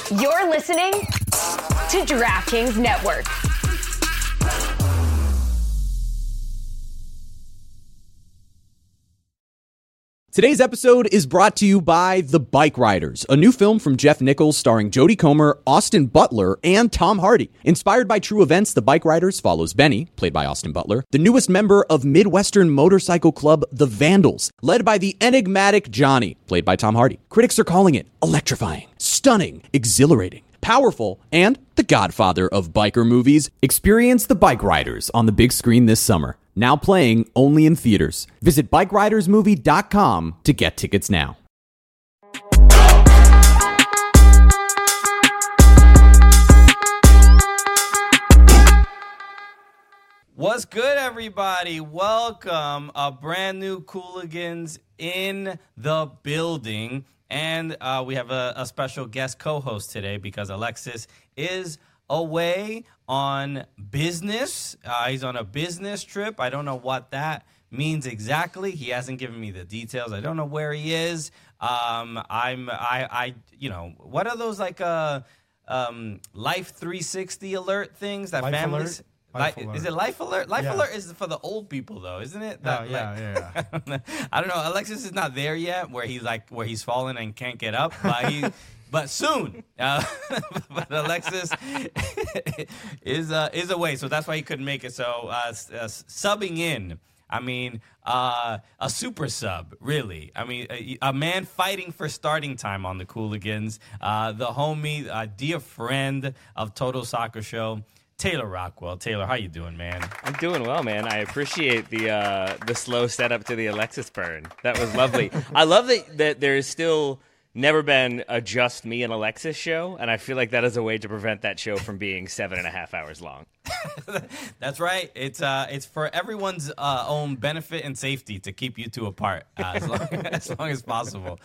You're listening to DraftKings Network. Today's episode is brought to you by The Bike Riders, a new film from Jeff Nichols starring Jodie Comer, Austin Butler, and Tom Hardy. Inspired by true events, The Bike Riders follows Benny, played by Austin Butler, the newest member of Midwestern motorcycle club The Vandals, led by the enigmatic Johnny, played by Tom Hardy. Critics are calling it electrifying, stunning, exhilarating, powerful, and the godfather of biker movies. Experience The Bike Riders on the big screen this summer. Now playing only in theaters. Visit BikeRidersMovie.com to get tickets now. What's good, everybody? Welcome. A brand new Cooligans in the building. And we have a special guest co-host today because Alexis is away on business. He's on a business trip. I don't know what that means exactly. He hasn't given me the details. I don't know where he is. What are those like Life 360 alert things that Life families? Alert? Life Alert. Is it Life Alert? Life Yeah. Alert is for the old people, though, isn't it? Yeah. I don't know. Alexis is not there yet, where he's fallen and can't get up, but soon. But Alexis is away, so that's why he couldn't make it. So subbing in. I mean, a super sub, really. I mean, a man fighting for starting time on the Cooligans. The homie, a dear friend of Total Soccer Show, Taylor Rockwell. Taylor, how you doing, man? I'm doing well, man. I appreciate the slow setup to the Alexis burn. That was lovely. I love that there's still never been a just me and Alexis show, and I feel like that is a way to prevent that show from being 7.5 hours long. That's right. It's for everyone's own benefit and safety to keep you two apart as long as possible.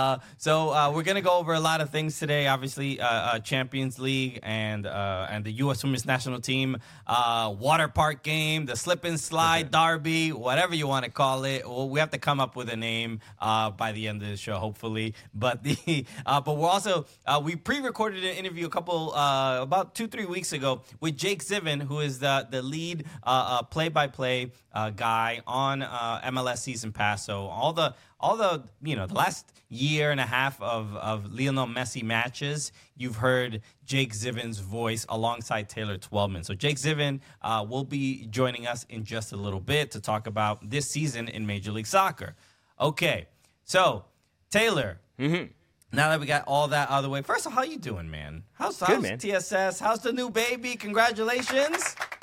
So we're gonna go over a lot of things today. Obviously, Champions League and the U.S. Women's National Team water park game, the slip and slide derby, whatever you want to call it. Well, we have to come up with a name by the end of the show, hopefully. But we're also we pre-recorded an interview about 2-3 weeks ago with Jake Ziven, who is the lead play-by-play guy on MLS Season Pass. So all the the last year and a half of Lionel Messi matches, you've heard Jake Ziven's voice alongside Taylor Twellman. So Jake Ziven will be joining us in just a little bit to talk about this season in Major League Soccer. Okay, so Taylor. Mm-hmm. Now that we got all that out of the way, first of all, how you doing, man? How's man. TSS? How's the new baby? Congratulations.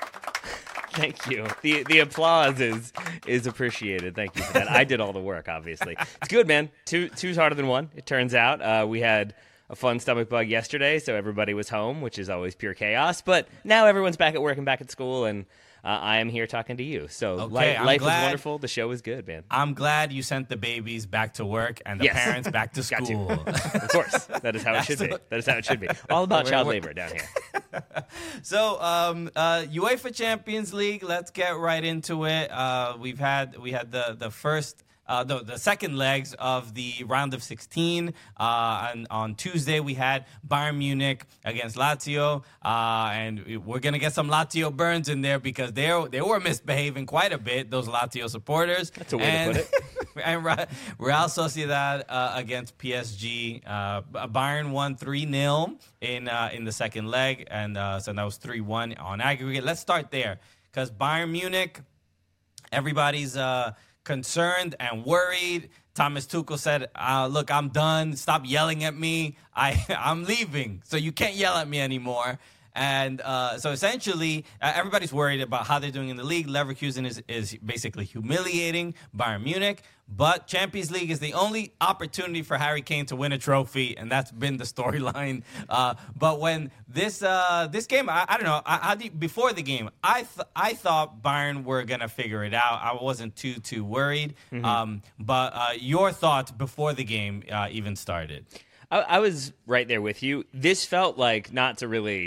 Thank you. The applause is appreciated. Thank you for that. I did all the work, obviously. It's good, man. Two's harder than one, it turns out. We had a fun stomach bug yesterday, so everybody was home, which is always pure chaos. But now everyone's back at work and back at school, and I am here talking to you. So okay, life is wonderful. The show is good, man. I'm glad you sent the babies back to work and the parents back to school. Of course. That is how it should be. That is how it should be. All about child labor down here. So, UEFA Champions League, let's get right into it. We had the first the second legs of the round of 16. And on Tuesday, we had Bayern Munich against Lazio. And we're going to get some Lazio burns in there because they were misbehaving quite a bit, those Lazio supporters. That's a way to put it. And Real Sociedad against PSG. Bayern won 3-0 in the second leg. And so that was 3-1 on aggregate. Let's start there because Bayern Munich, everybody's concerned and worried. Thomas Tuchel said, look, I'm done. Stop yelling at me. I'm leaving, so you can't yell at me anymore. And so essentially, everybody's worried about how they're doing in the league. Leverkusen is basically humiliating Bayern Munich. But Champions League is the only opportunity for Harry Kane to win a trophy, and that's been the storyline. But when this game, I don't know, before the game, I thought Bayern were going to figure it out. I wasn't too worried. Mm-hmm. But your thoughts before the game even started? I was right there with you. This felt like, not to really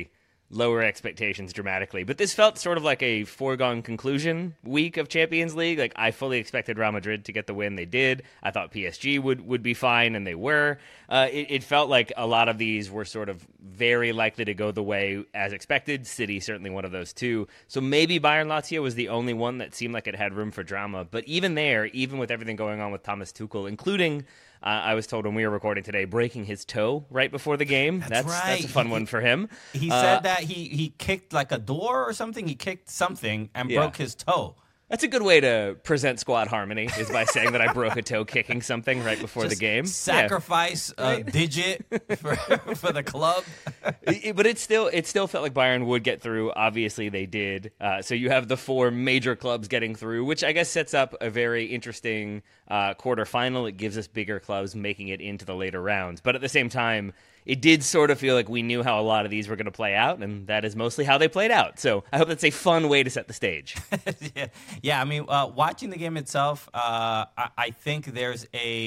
lower expectations dramatically. But this felt sort of like a foregone conclusion week of Champions League. Like, I fully expected Real Madrid to get the win. They did. I thought PSG would be fine, and they were. It felt like a lot of these were sort of very likely to go the way as expected. City certainly one of those too. So maybe Bayern Lazio was the only one that seemed like it had room for drama. But even there, even with everything going on with Thomas Tuchel, including I was told when we were recording today, breaking his toe right before the game. That's right. That's a fun one for him. He said that he kicked like a door or something. He kicked something and broke his toe. That's a good way to present squad harmony, is by saying that I broke a toe kicking something right before the game. Sacrifice a digit for the club. But it still felt like Bayern would get through. Obviously, they did. So you have the 4 major clubs getting through, which I guess sets up a very interesting quarterfinal. It gives us bigger clubs making it into the later rounds. But at the same time, it did sort of feel like we knew how a lot of these were going to play out, and that is mostly how they played out. So I hope that's a fun way to set the stage. Yeah, I mean, watching the game itself, I think there's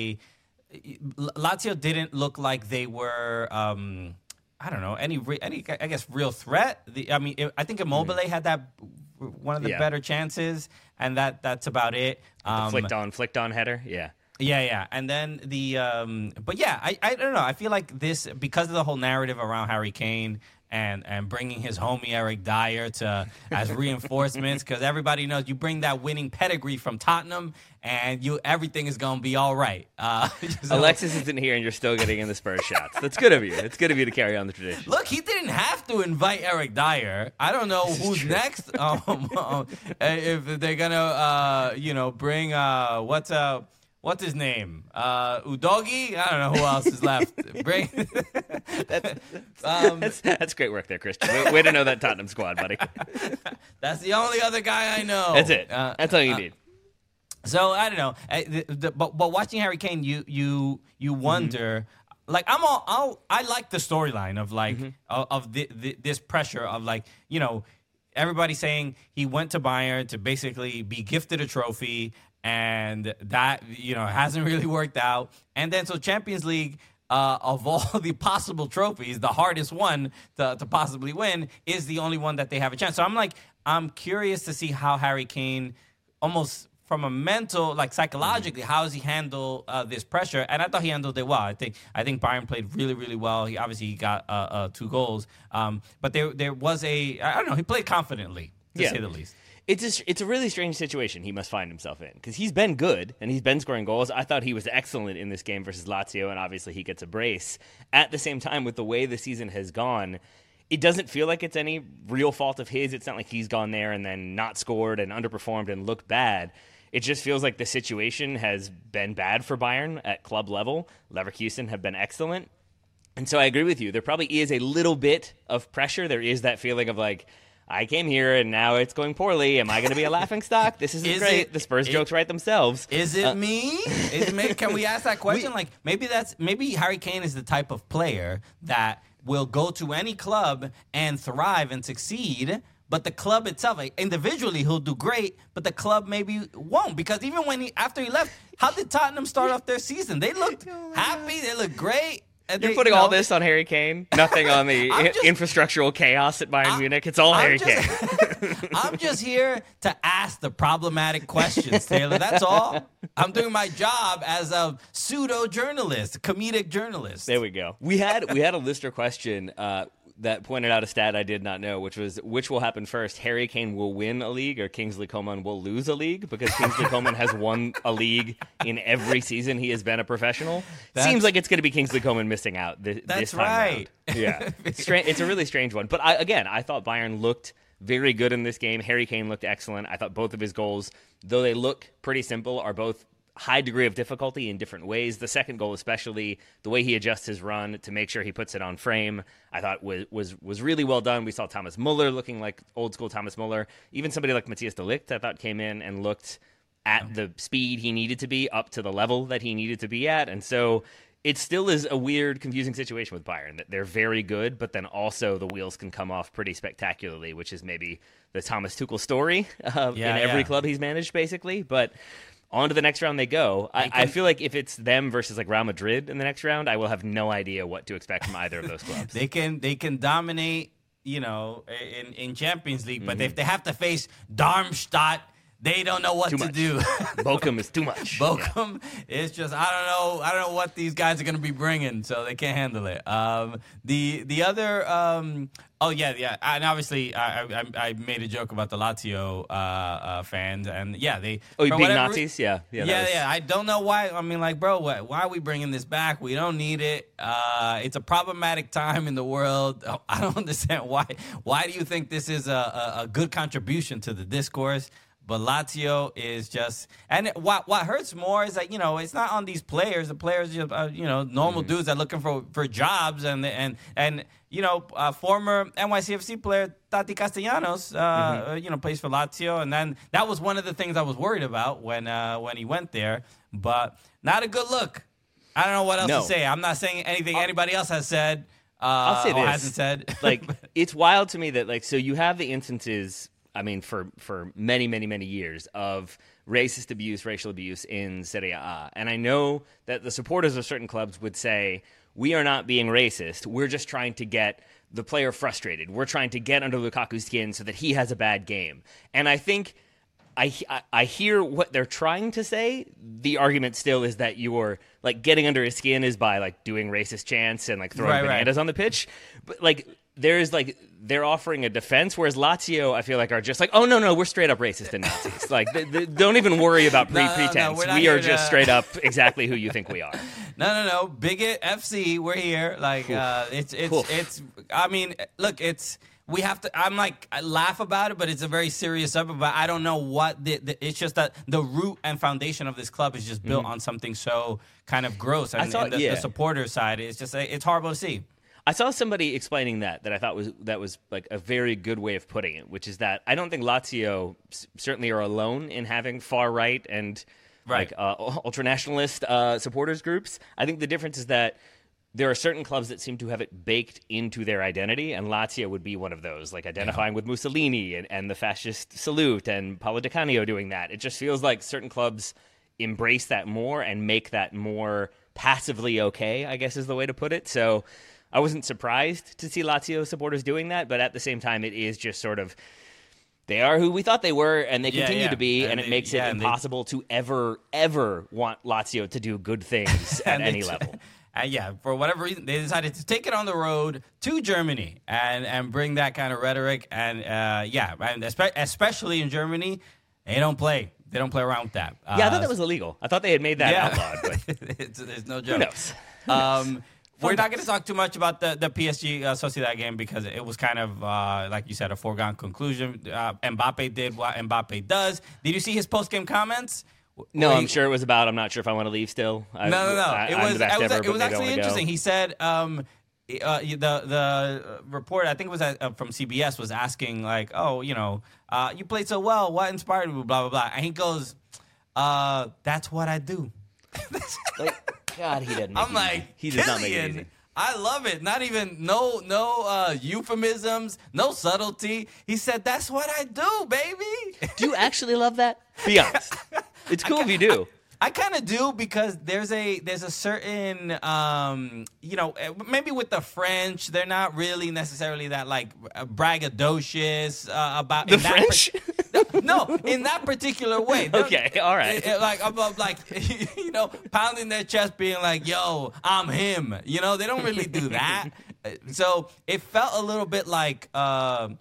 Lazio didn't look like they were, I don't know, any I guess real threat. I think Immobile had that one of the better chances, and that's about it. Flicked on header, yeah. Yeah, and then but yeah, I don't know. I feel like this, because of the whole narrative around Harry Kane and bringing his homie Eric Dyer as reinforcements, because everybody knows you bring that winning pedigree from Tottenham, and everything is gonna be all right. Alexis isn't here, and you're still getting in the Spurs shots. That's good of you. It's good of you to carry on the tradition. Look, he didn't have to invite Eric Dyer. I don't know who's next. If they're gonna, bring what's his name? Udogi? I don't know who else is left. That's great work there, Christian. Way to know that Tottenham squad, buddy. That's the only other guy I know. That's it. That's all you need. So I don't know. But watching Harry Kane, you wonder. Like I like the storyline of of this pressure of everybody saying he went to Bayern to basically be gifted a trophy. And that, hasn't really worked out. And then so Champions League, of all the possible trophies, the hardest one to possibly win is the only one that they have a chance. So I'm curious to see how Harry Kane, almost from a mental, psychologically, how does he handle this pressure? And I thought he handled it well. I think Bayern played really, really well. He obviously got 2 goals. But there was he played confidently, to say the least. It's a really strange situation he must find himself in, because he's been good and he's been scoring goals. I thought he was excellent in this game versus Lazio, and obviously he gets a brace. At the same time, with the way the season has gone, it doesn't feel like it's any real fault of his. It's not like he's gone there and then not scored and underperformed and looked bad. It just feels like the situation has been bad for Bayern at club level. Leverkusen have been excellent. And so I agree with you. There probably is a little bit of pressure. There is that feeling of I came here and now it's going poorly. Am I going to be a laughingstock? This isn't great. The Spurs jokes write themselves. Is it me? Can we ask that question? Maybe Harry Kane is the type of player that will go to any club and thrive and succeed. But the club itself, individually, he'll do great, but the club maybe won't. Because even after he left, how did Tottenham start off their season? They looked happy. They looked great. You're putting all this on Harry Kane? Nothing on the infrastructural chaos at Bayern Munich? It's all Harry Kane. I'm just here to ask the problematic questions, Taylor. That's all. I'm doing my job as a pseudo-journalist, comedic journalist. There we go. We had a listener question that pointed out a stat I did not know, which was, which will happen first? Harry Kane will win a league or Kingsley Coman will lose a league? Because Kingsley Coman has won a league in every season he has been a professional. Seems like it's going to be Kingsley Coman missing out this time right. around. Yeah, it's a really strange one. But I thought Bayern looked very good in this game. Harry Kane looked excellent. I thought both of his goals, though they look pretty simple, are both high degree of difficulty in different ways. The second goal, especially the way he adjusts his run to make sure he puts it on frame, I thought was really well done. We saw Thomas Muller looking like old school Thomas Muller. Even somebody like Matthias de Ligt, I thought, came in and looked at the speed he needed to be, up to the level that he needed to be at. And so it still is a weird, confusing situation with Bayern, that they're very good, but then also the wheels can come off pretty spectacularly, which is maybe the Thomas Tuchel story in every club he's managed, basically. But on to the next round they go. I feel like if it's them versus Real Madrid in the next round, I will have no idea what to expect from either of those clubs. They can dominate in Champions League. But if they have to face Darmstadt, they don't know what to do. Bochum is too much. Bochum is just I don't know what these guys are going to be bringing, so they can't handle it. The other and obviously I made a joke about the Lazio fans, and they you being Nazis, yeah. I don't know why. I mean, like, bro, why are we bringing this back? We don't need it. It's a problematic time in the world. I don't understand why. Why do you think this is a good contribution to the discourse? But Lazio is just, and what hurts more is that it's not on these players. The players just normal dudes that are looking for jobs, and former NYCFC player Tati Castellanos plays for Lazio, and then that was one of the things I was worried about when he went there. But not a good look. I don't know what else to say. I'm not saying anything anybody else has said. I'll say this. Hasn't said. Like, it's wild to me that so you have the instances. I mean, for many, many, many years of racist abuse, racial abuse in Serie A. And I know that the supporters of certain clubs would say, we are not being racist. We're just trying to get the player frustrated. We're trying to get under Lukaku's skin so that he has a bad game. And I think I hear what they're trying to say. The argument still is that you're getting under his skin is by doing racist chants and throwing bananas on the pitch. But there is they're offering a defense, whereas Lazio, I feel are just oh no, we're straight up racist and Nazis. Don't even worry about pretense. No, we are just straight up exactly who you think we are. No. Bigot FC, we're here. It's. I mean, look, it's. We have to. I laugh about it, but it's a very serious subject. But I don't know what it's just that the root and foundation of this club is just built on something so kind of gross. And, the supporter side is just it's horrible to see. I saw somebody explaining that I thought was a very good way of putting it, which is that I don't think Lazio certainly are alone in having far right and ultranationalist supporters groups. I think the difference is that there are certain clubs that seem to have it baked into their identity, and Lazio would be one of those, identifying with Mussolini and the fascist salute and Paolo Di Canio doing that. It just feels like certain clubs embrace that more and make that more passively okay, I guess is the way to put it. So I wasn't surprised to see Lazio supporters doing that, but at the same time, it is just sort of, they are who we thought they were, and they continue to be, and it makes it impossible to ever want Lazio to do good things at any level. For whatever reason, they decided to take it on the road to Germany and bring that kind of rhetoric. And and especially in Germany, they don't play. They don't play around with that. I thought that was illegal. I thought they had made that outlawed. But there's no joke. Who knows? We're not going to talk too much about the PSG Sociedad game because it was kind of, like you said, a foregone conclusion. Mbappe did what Mbappe does. Did you see his post-game comments? No, I'm sure it was about, I'm not sure if I want to leave still. No. It was actually interesting. He said the reporter, I think it was from CBS, was asking, you played so well. What inspired you? Blah, blah, blah. And he goes, that's what I do. God, he doesn't make I'm like, he does not make it easy. I love it. Not even no euphemisms, no subtlety. He said, "That's what I do, baby." Do you actually love that? Be honest. It's cool if you do. I kind of do because there's a certain maybe with the French, they're not really necessarily that braggadocious about the French. No, in that particular way. Okay, all right. Pounding their chest, being like, "Yo, I'm him." They don't really do that. So it felt a little bit like, kind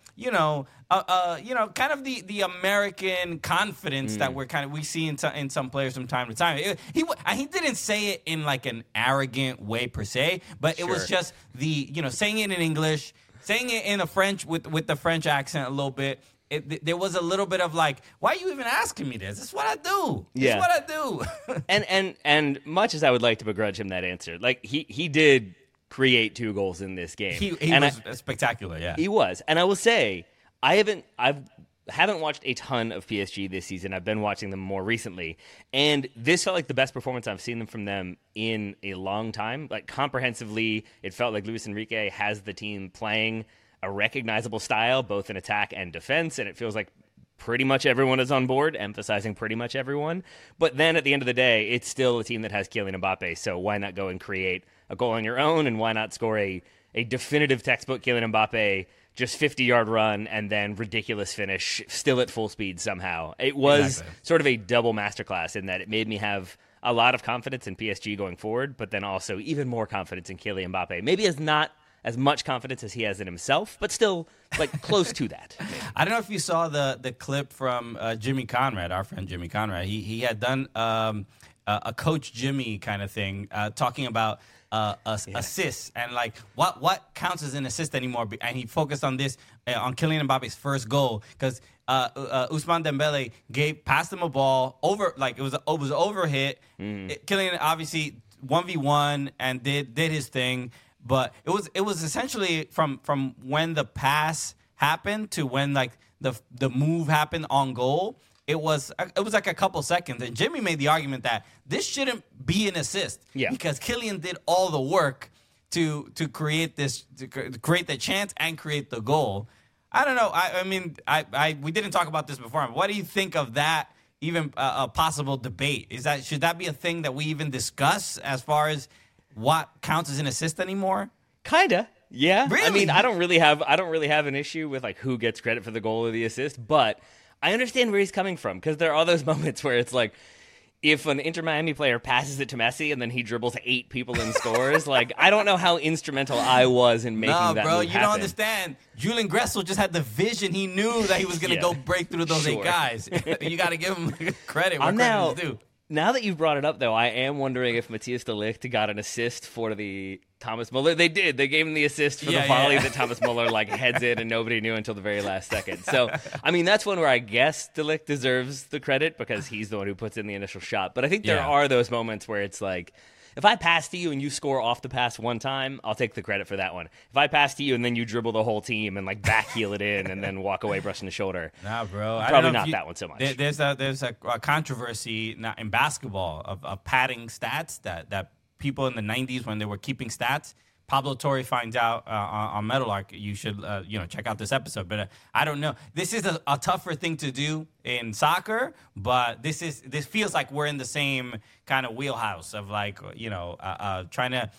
of the American confidence that we see in some players from time to time. He didn't say it in an arrogant way per se, but it was just saying it in English, saying it in a French with the French accent a little bit. There was a little bit of why are you even asking me this? It's what I do. Yeah. It's what I do. and much as I would like to begrudge him that answer, he did create 2 goals in this game. He was spectacular, yeah. He was. And I will say, I haven't watched a ton of PSG this season. I've been watching them more recently. And this felt like the best performance I've seen from them in a long time. Comprehensively, it felt like Luis Enrique has the team playing a recognizable style, both in attack and defense, and it feels like pretty much everyone is on board, emphasizing pretty much everyone. But then at the end of the day, it's still a team that has Kylian Mbappe, so why not go and create a goal on your own, and why not score a a definitive textbook Kylian Mbappe, just 50-yard run and then ridiculous finish, still at full speed somehow. It was sort of a double masterclass in that it made me have a lot of confidence in PSG going forward, but then also even more confidence in Kylian Mbappe. Maybe as not as much confidence as he has in himself, but still like close to that. I don't know if you saw the clip from Jimmy Conrad, our friend Jimmy Conrad. He had done a Coach Jimmy kind of thing, talking about assists and like what counts as an assist anymore. And he focused on this on Kylian Mbappe's first goal because Ousmane Dembele passed him a ball over, like it was over hit. Kylian obviously 1v1 and did his thing. But it was essentially from when the pass happened to when like the move happened on goal. It was like a couple seconds, and Jimmy made the argument that this shouldn't be an assist because Kylian did all the work to create this, to create the chance and create the goal. I don't know. I mean, we didn't talk about this before. But what do you think of that? Even a possible debate should that be a thing that we even discuss as far as what counts as an assist anymore? Kinda, yeah. Really? I mean, I don't really have an issue with like who gets credit for the goal or the assist, but I understand where he's coming from because there are those moments where it's like, if an Inter Miami player passes it to Messi and then he dribbles 8 people and scores, like I don't know how instrumental I was in making that bro, move you happen. don't understand. Julian Gressel just had the vision. He knew that he was going to go break through those 8 guys. You got to give him credit where credit is due. Now that you've brought it up, though, I am wondering if Matthias de Ligt got an assist for the Thomas Muller. They did. They gave him the assist for the volley that Thomas Muller like heads in and nobody knew until the very last second. So, I mean, that's one where I guess de Ligt deserves the credit because he's the one who puts in the initial shot. But I think there are those moments where it's like, if I pass to you and you score off the pass one time, I'll take the credit for that one. If I pass to you and then you dribble the whole team and like backheel it in and then walk away brushing the shoulder, nah, bro, probably not that one so much. There's a controversy now in basketball of padding stats that people in the 90s when they were keeping stats. Pablo Torre finds out on Meadowlark. You should check out this episode. But I don't know. This is a tougher thing to do in soccer, but this feels like we're in the same kind of wheelhouse of like trying to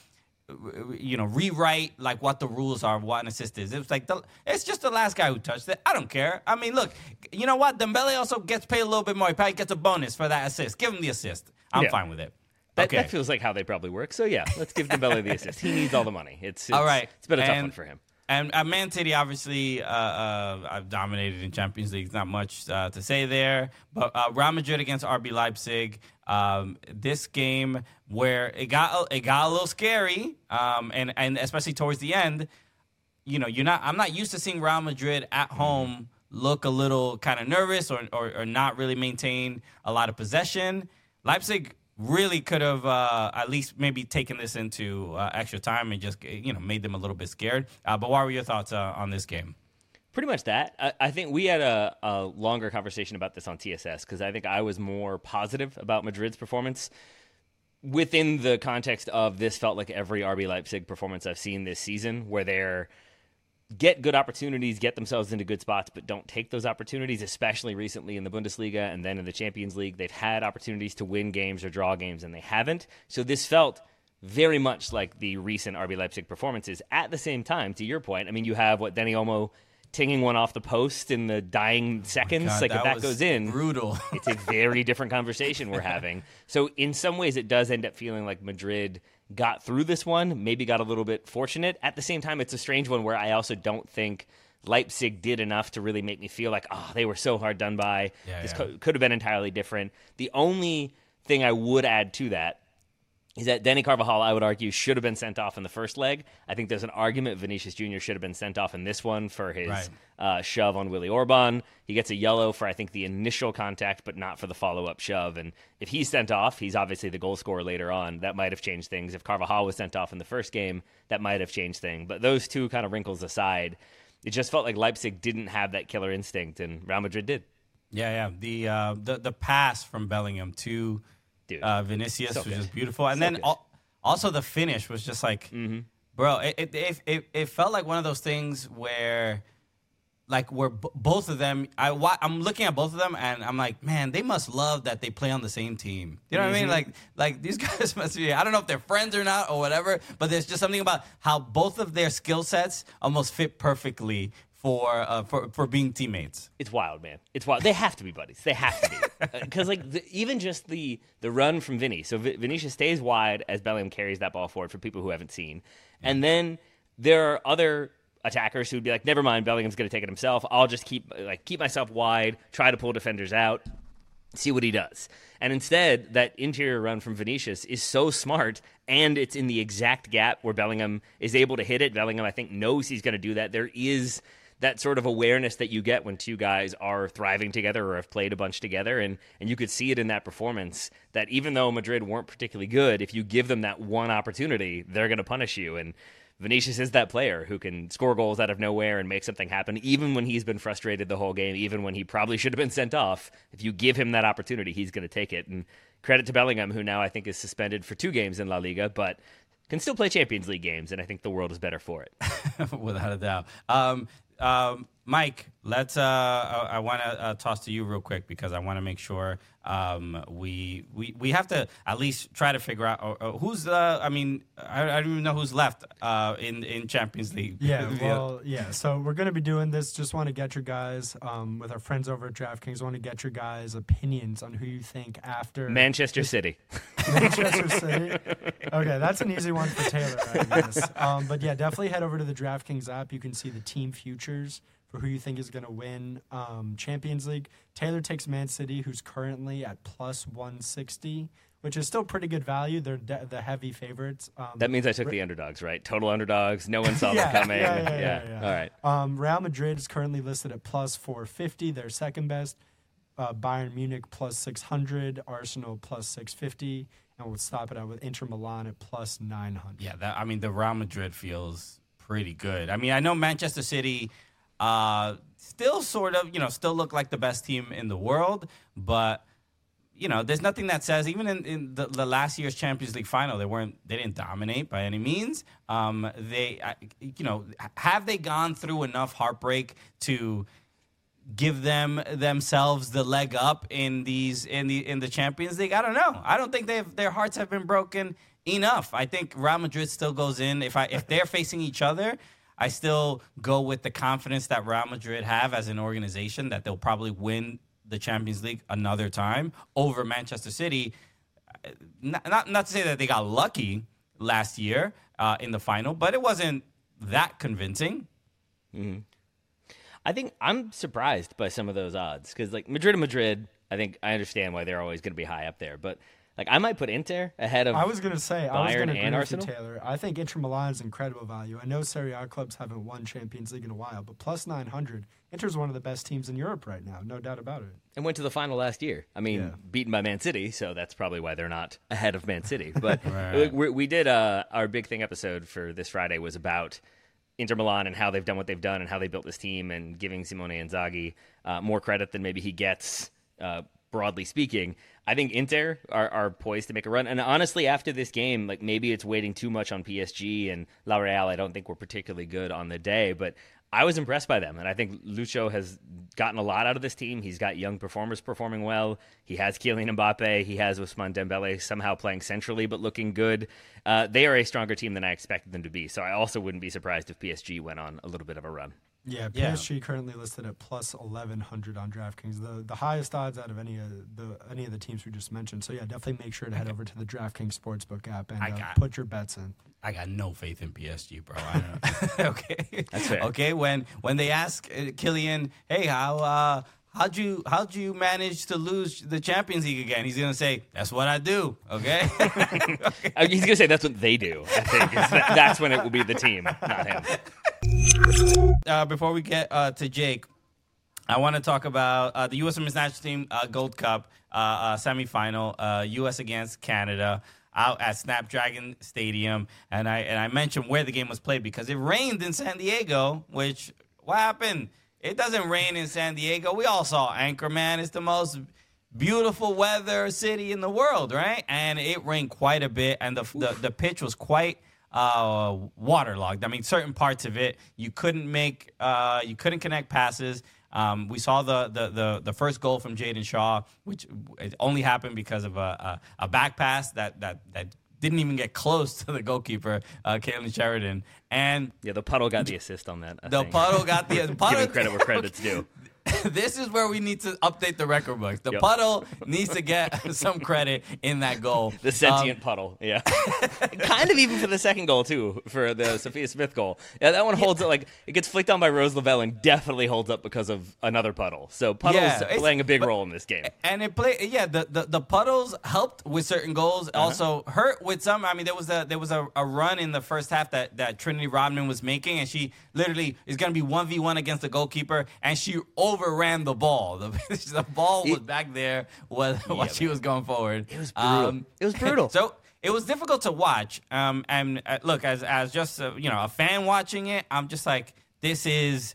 rewrite like what the rules are, what an assist is. It's like it's just the last guy who touched it. I don't care. I mean, look, you know what? Dembele also gets paid a little bit more. He probably gets a bonus for that assist. Give him the assist. I'm fine with it. That feels like how they probably work. So, yeah, let's give Dembele the assist. He needs all the money. It's all right. It's been a tough one for him. And Man City, obviously, I've dominated in Champions League. Not much to say there. But Real Madrid against RB Leipzig, this game where it got a little scary, and especially towards the end, I'm not used to seeing Real Madrid at home look a little kind of nervous or not really maintain a lot of possession. Leipzig really could have at least maybe taken this into extra time and just made them a little bit scared. But what were your thoughts on this game? Pretty much that. I think we had a longer conversation about this on TSS because I think I was more positive about Madrid's performance within the context of this felt like every RB Leipzig performance I've seen this season where they're get good opportunities, get themselves into good spots, but don't take those opportunities, especially recently in the Bundesliga and then in the Champions League. They've had opportunities to win games or draw games, and they haven't. So this felt very much like the recent RB Leipzig performances. At the same time, to your point, I mean, you have Dani Olmo tinging one off the post in the dying seconds. God, like if that goes in, brutal. It's a very different conversation we're having. So in some ways, it does end up feeling like Madrid got through this one, maybe got a little bit fortunate. At the same time, it's a strange one where I also don't think Leipzig did enough to really make me feel like, they were so hard done by. This could have been entirely different. The only thing I would add to that is that Dani Carvajal, I would argue, should have been sent off in the first leg. I think there's an argument Vinicius Jr. should have been sent off in this one for his shove on Willy Orban. He gets a yellow for, I think, the initial contact, but not for the follow-up shove. And if he's sent off, he's obviously the goal scorer later on. That might have changed things. If Carvajal was sent off in the first game, that might have changed things. But those two kind of wrinkles aside, it just felt like Leipzig didn't have that killer instinct, and Real Madrid did. Yeah. The pass from Bellingham to Vinicius was just beautiful. And then also the finish was just like, bro, it felt like one of those things where like where both of them, I'm looking at both of them and I'm like, man, they must love that they play on the same team. You know what I mean? Like these guys must be, I don't know if they're friends or not or whatever, but there's just something about how both of their skill sets almost fit perfectly for being teammates. It's wild, man. It's wild. They have to be buddies. They have to be. Because even just the run from Vinny. So Vinicius stays wide as Bellingham carries that ball forward for people who haven't seen. And then there are other attackers who'd be like, never mind, Bellingham's going to take it himself. I'll just keep myself wide, try to pull defenders out, see what he does. And instead, that interior run from Vinicius is so smart, and it's in the exact gap where Bellingham is able to hit it. Bellingham, I think, knows he's going to do that. There is that sort of awareness that you get when two guys are thriving together or have played a bunch together, and you could see it in that performance, that even though Madrid weren't particularly good, if you give them that one opportunity, they're going to punish you. And Vinicius is that player who can score goals out of nowhere and make something happen, even when he's been frustrated the whole game, even when he probably should have been sent off. If you give him that opportunity, he's going to take it. And credit to Bellingham, who now I think is suspended for 2 games in La Liga, but can still play Champions League games, and I think the world is better for it. Without a doubt. Mike, let's. I want to toss to you real quick because I want to make sure we have to at least try to figure out who's. I don't even know who's left in Champions League. Yeah. So we're gonna be doing this. Just want to get your guys with our friends over at DraftKings. Want to get your guys' opinions on who you think after Manchester City. Manchester City. Okay, that's an easy one for Taylor, I guess. But yeah, definitely head over to the DraftKings app. You can see the team futures for who you think is going to win Champions League. Taylor takes Man City, who's currently at plus 160, which is still pretty good value. They're the heavy favorites. That means I took the underdogs, right? Total underdogs. No one saw that coming. Yeah. All right. Real Madrid is currently listed at plus 450. They're second best. Bayern Munich plus 600. Arsenal plus 650. And we'll stop it out with Inter Milan at plus 900. Yeah, the Real Madrid feels pretty good. I mean, I know Manchester City still sort of, still look like the best team in the world, but there's nothing that says, even in the last year's Champions League final, they didn't dominate by any means. Have they gone through enough heartbreak to give themselves the leg up in the Champions League? I don't know. I don't think their hearts have been broken enough. I think Real Madrid still goes in. If they're facing each other, I still go with the confidence that Real Madrid have as an organization that they'll probably win the Champions League another time over Manchester City. Not to say that they got lucky last year in the final, but it wasn't that convincing. Mm-hmm. I think I'm surprised by some of those odds because, Madrid, I think I understand why they're always going to be high up there, but I might put Inter ahead of. I was going to say, I was going to agree with you, Arsenal. Taylor. I think Inter Milan is incredible value. I know Serie A clubs haven't won Champions League in a while, but plus 900, Inter's one of the best teams in Europe right now, no doubt about it. And went to the final last year. I mean, beaten by Man City, so that's probably why they're not ahead of Man City. But right. we did our Big Thing episode for this Friday was about Inter Milan and how they've done what they've done and how they built this team and giving Simone Inzaghi more credit than maybe he gets, broadly speaking. I think Inter are poised to make a run. And honestly, after this game, maybe it's waiting too much on PSG and La Real. I don't think we're particularly good on the day, but I was impressed by them. And I think Lucho has gotten a lot out of this team. He's got young performers performing well. He has Kylian Mbappe. He has Ousmane Dembele somehow playing centrally but looking good. They are a stronger team than I expected them to be. So I also wouldn't be surprised if PSG went on a little bit of a run. Yeah, PSG currently listed at plus 1,100 on DraftKings, the highest odds out of any of the teams we just mentioned. So yeah, definitely make sure to head over to the DraftKings Sportsbook app and put your bets in. I got no faith in PSG, bro. I don't know. Okay, that's fair. Okay, when they ask Kylian, hey, how'd you manage to lose the Champions League again? He's gonna say, that's what I do. Okay. Okay. He's gonna say that's what they do. I think that's when it will be the team, not him. Before we get to Jake, I want to talk about the U.S. Women's National Team Gold Cup semifinal, U.S. against Canada, out at Snapdragon Stadium, and I mentioned where the game was played because it rained in San Diego. What happened? It doesn't rain in San Diego. We all saw Anchorman. It's the most beautiful weather city in the world, right? And it rained quite a bit, and the pitch was quite waterlogged. I mean, certain parts of it you couldn't connect passes. We saw the first goal from Jaden Shaw, which it only happened because of a back pass that didn't even get close to the goalkeeper, Caitlin Sheridan. And the Puddle got the assist on that. Puddle got the Puddle. Giving credit where credit's due. This is where we need to update the record books. The Puddle needs to get some credit in that goal. The sentient Puddle, yeah. Kind of even for the second goal, too, for the Sophia Smith goal. Yeah, that one holds up. Like, it gets flicked on by Rose Lavelle and definitely holds up because of another Puddle. So Puddle's playing a big role in this game. And the Puddles helped with certain goals, also hurt with some. I mean, there was a run in the first half that Trinity Rodman was making, and she literally is going to be 1v1 against the goalkeeper, and she overran the ball. The ball was back there while she was going forward. It was brutal. It was brutal. So it was difficult to watch. And look, as just a fan watching it, I'm just like, this is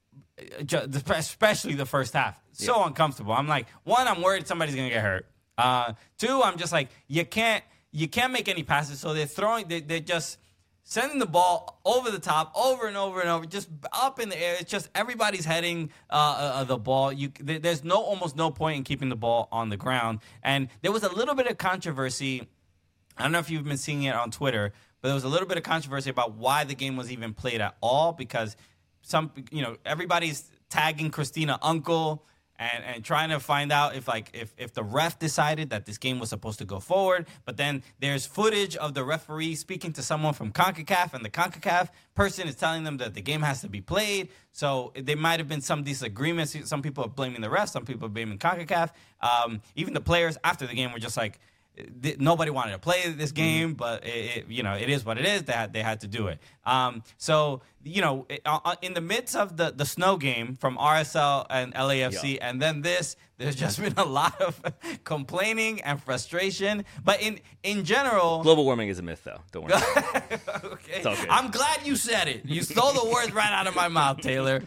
especially the first half so uncomfortable. I'm like, one, I'm worried somebody's gonna get hurt. Two, I'm just like, you can't make any passes. So they're just sending the ball over the top, over and over and over, just up in the air. It's just everybody's heading the ball. There's almost no point in keeping the ball on the ground. And there was a little bit of controversy. I don't know if you've been seeing it on Twitter, but there was a little bit of controversy about why the game was even played at all, because everybody's tagging Christina Uncle and trying to find out if the ref decided that this game was supposed to go forward. But then there's footage of the referee speaking to someone from CONCACAF, and the CONCACAF person is telling them that the game has to be played. So there might have been some disagreements. Some people are blaming the ref, some people are blaming CONCACAF. Even the players after the game were just like, nobody wanted to play this game, but it is what it is. They had to do it. So in the midst of the snow game from RSL and LAFC, and then there's just been a lot of complaining and frustration. But in general, global warming is a myth, though. Don't worry. Okay, it's all good. I'm glad you said it. You stole the words right out of my mouth, Taylor.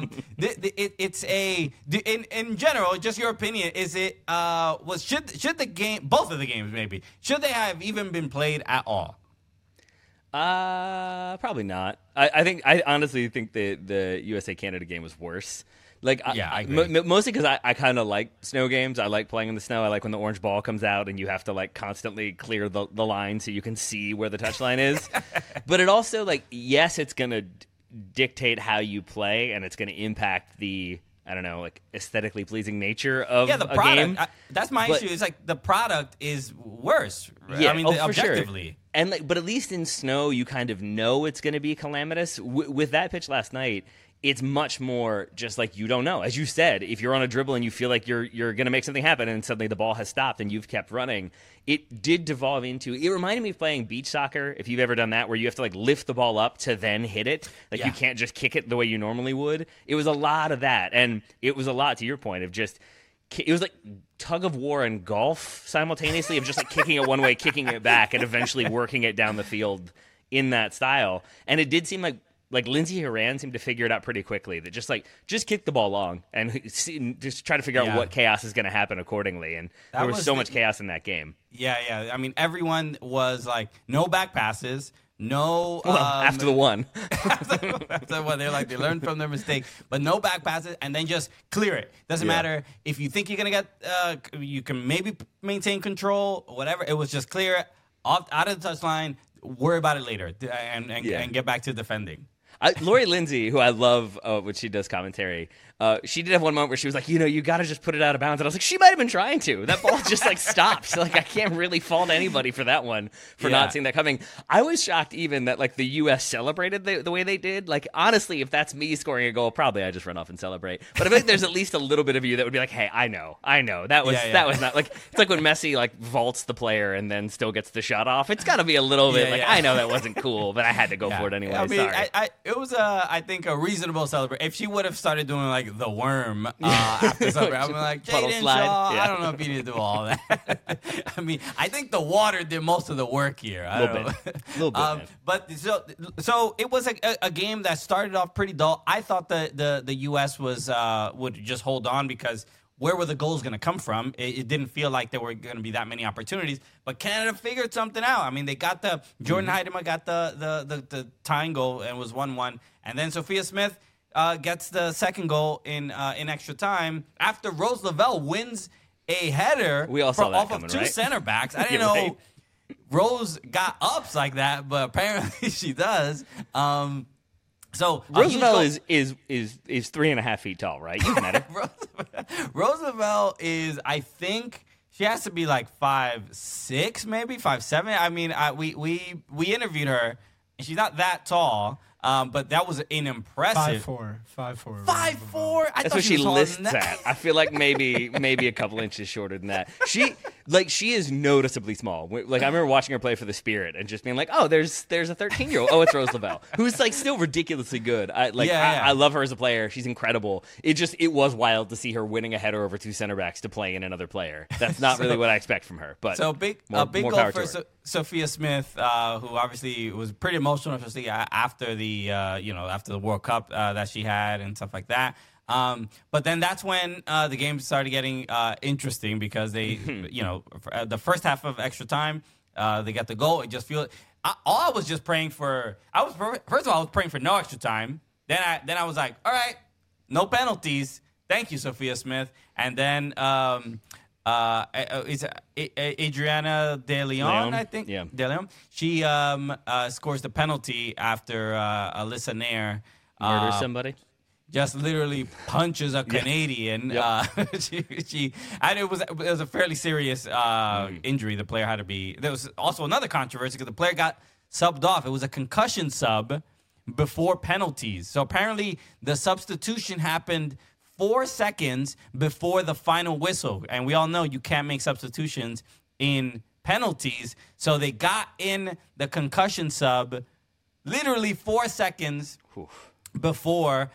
It's in general, just your opinion. Is it should the game, both of the games maybe, should they have even been played at all? Probably not. I honestly think the USA Canada game was worse. I agree. Mostly because I kind of like snow games. I like playing in the snow. I like when the orange ball comes out and you have to constantly clear the line so you can see where the touchline is. But it also yes, it's gonna dictate how you play, and it's gonna impact the aesthetically pleasing nature of the product. A game. That's my issue. It's the product is worse. Right? Yeah, I mean, objectively. Sure. And but at least in snow, you kind of know it's going to be calamitous. With that pitch last night, it's much more just you don't know. As you said, if you're on a dribble and you feel like you're going to make something happen, and suddenly the ball has stopped and you've kept running, it did devolve into. It reminded me of playing beach soccer. If you've ever done that, where you have to lift the ball up to then hit it, you can't just kick it the way you normally would. It was a lot of that, and it was a lot to your point of just. It was like tug of war and golf simultaneously, of just kicking it one way, kicking it back, and eventually working it down the field in that style. And it did seem like Lindsey Horan seemed to figure it out pretty quickly. That just kick the ball long and just try to figure out what chaos is going to happen accordingly. And there was so much chaos in that game. Yeah. I mean, everyone was no back passes. No, after the one. after the one, they learned from their mistake, but no back passes, and then just clear it. Doesn't matter if you think you're gonna get. You can maybe maintain control, or whatever. It was just clear it out of the touchline. Worry about it later, and get back to defending. Lori Lindsay, who I love when she does commentary, she did have one moment where she was like, you got to just put it out of bounds. And I was like, she might have been trying to. That ball just stopped. I can't really fault anybody for that one, for not seeing that coming. I was shocked even that the U.S. celebrated the way they did. Honestly, if that's me scoring a goal, probably I just run off and celebrate. But I think there's at least a little bit of you that would be like, hey, I know. That was not it's like when Messi vaults the player and then still gets the shot off. It's got to be a little bit I know that wasn't cool, but I had to go for it anyway. I mean, sorry. It was I think a reasonable celebration. If she would have started doing the worm after celebration, I'm Jaden Shaw. I don't know if you need to do all that. I mean, I think the water did most of the work here. A little bit. But so it was a game that started off pretty dull. I thought the U.S. would just hold on because where were the goals going to come from? It didn't feel like there were going to be that many opportunities. But Canada figured something out. I mean, they got Jordan Heidemann got the tying goal and it was 1-1. And then Sophia Smith gets the second goal in extra time after Rose Lavelle wins a header We all saw that off coming, of two right? center backs. I didn't You're know right. Rose got ups like that, but apparently she does. So Roosevelt is 3.5 feet tall, right? You've met her. Roosevelt is, I think, she has to be like 5'6", maybe 5'7". I mean, we interviewed her, and she's not that tall, but that was an impressive 5'4". 5'4". That's what she lists at. I feel like maybe a couple inches shorter than that. She is noticeably small. Like I remember watching her play for the Spirit and just being like, oh, there's a 13-year-old. Oh, it's Rose Lavelle, who's like still ridiculously good. I love her as a player. She's incredible. It was wild to see her winning a header over two center backs to play in another player. That's not really what I expect from her. But so big more goal power for to her. Sophia Smith, who obviously was pretty emotional, especially after the World Cup that she had and stuff like that. But then that's when the game started getting interesting because they, the first half of extra time, they got the goal. It just feels. I was just praying for. First of all, I was praying for no extra time. Then I was like, all right, no penalties. Thank you, Sophia Smith. And then it's Adriana De Leon, I think. Yeah. De Leon. She scores the penalty after Alyssa Nair Murder somebody. just literally punches a Canadian. Yep. She and it was a fairly serious injury. The player had to be. There was also another controversy because the player got subbed off. It was a concussion sub before penalties. So apparently the substitution happened 4 seconds before the final whistle, and we all know you can't make substitutions in penalties. So they got in the concussion sub literally 4 seconds before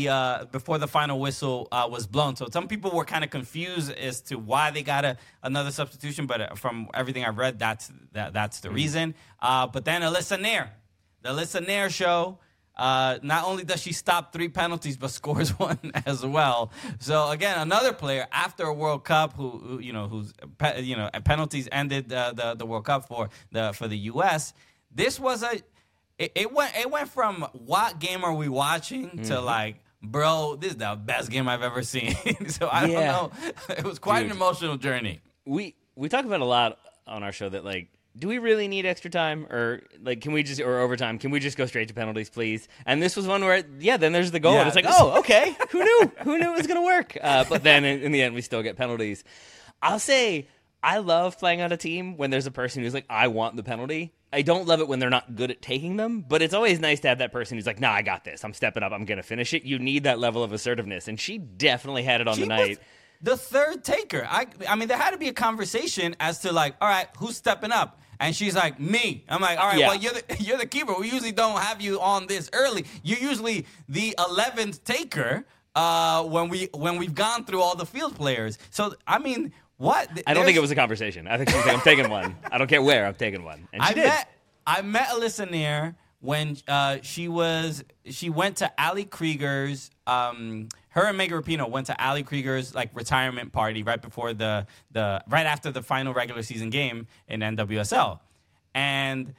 the final whistle was blown. So some people were kind of confused as to why they got another substitution, but from everything I've read, that's the reason. But then Alyssa Nair, the Alyssa Nair show. Not only does she stop 3 penalties, but scores 1 as well. So again, another player after a World Cup whose penalties ended the World Cup for the U.S. This was it went from what game are we watching to like, bro, this is the best game I've ever seen. So I don't know. It was quite an emotional journey. We talk about a lot on our show that like, do we really need extra time or like can we just or overtime? Can we just go straight to penalties, please? And this was one where then there's the goal and it's like, oh, okay, who knew? Who knew it was gonna work? But then in the end, we still get penalties. I'll say I love playing on a team when there's a person who's like, I want the penalty. I don't love it when they're not good at taking them, but it's always nice to have that person who's like, nah, I got this. I'm stepping up. I'm going to finish it. You need that level of assertiveness. And she definitely had it on the night. The third taker. I mean, there had to be a conversation as to like, all right, who's stepping up? And she's like, me. I'm like, all right, well, you're the keeper. We usually don't have you on this early. You're usually the 11th taker when we've gone through all the field players. So, I mean... What? I don't think it was a conversation. I think she was like, I'm taking one. I don't care where, I'm taking one. And she did. I met Alyssa Nair when she went to Ali Krieger's, her and Megan Rapinoe went to Ali Krieger's like retirement party right before right after the final regular season game in NWSL. And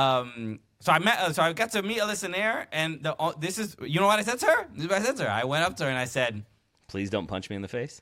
so I got to meet Alyssa Nair, and this is, you know what I said to her? This is what I said to her. I went up to her and I said, please don't punch me in the face.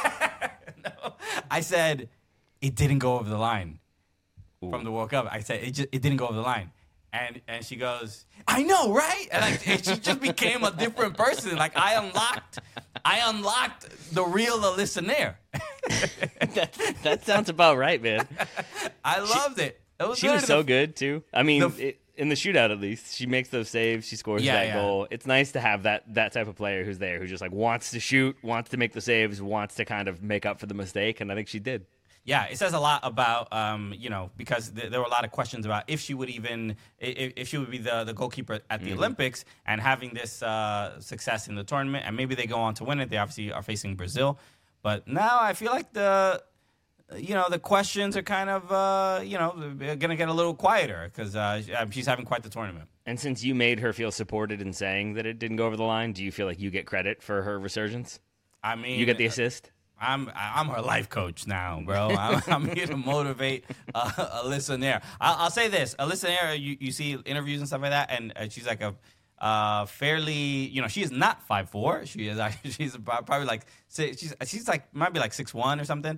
I said, it didn't go over the line from the World Cup. I said, it didn't go over the line. And she goes, I know, right? And she just became a different person. Like, I unlocked the real Alyssa Nair. That sounds about right, man. I loved it. She was so good, too. I mean, in the shootout, at least, she makes those saves. She scores that goal. It's nice to have that type of player who's there, who just like wants to shoot, wants to make the saves, wants to kind of make up for the mistake, and I think she did. Yeah, it says a lot about because there were a lot of questions about if she would be the goalkeeper at the Olympics and having this success in the tournament, and maybe they go on to win it. They obviously are facing Brazil, but now I feel like the questions are kind of, going to get a little quieter because she's having quite the tournament. And since you made her feel supported in saying that it didn't go over the line, do you feel like you get credit for her resurgence? I mean... You get the assist? I'm her life coach now, bro. I'm here to motivate Alyssa Nair. I'll say this: Alyssa Nair, you see interviews and stuff like that, and she's like a fairly, she is not 5'4". She is she's probably like she's like might be like 6'1" or something.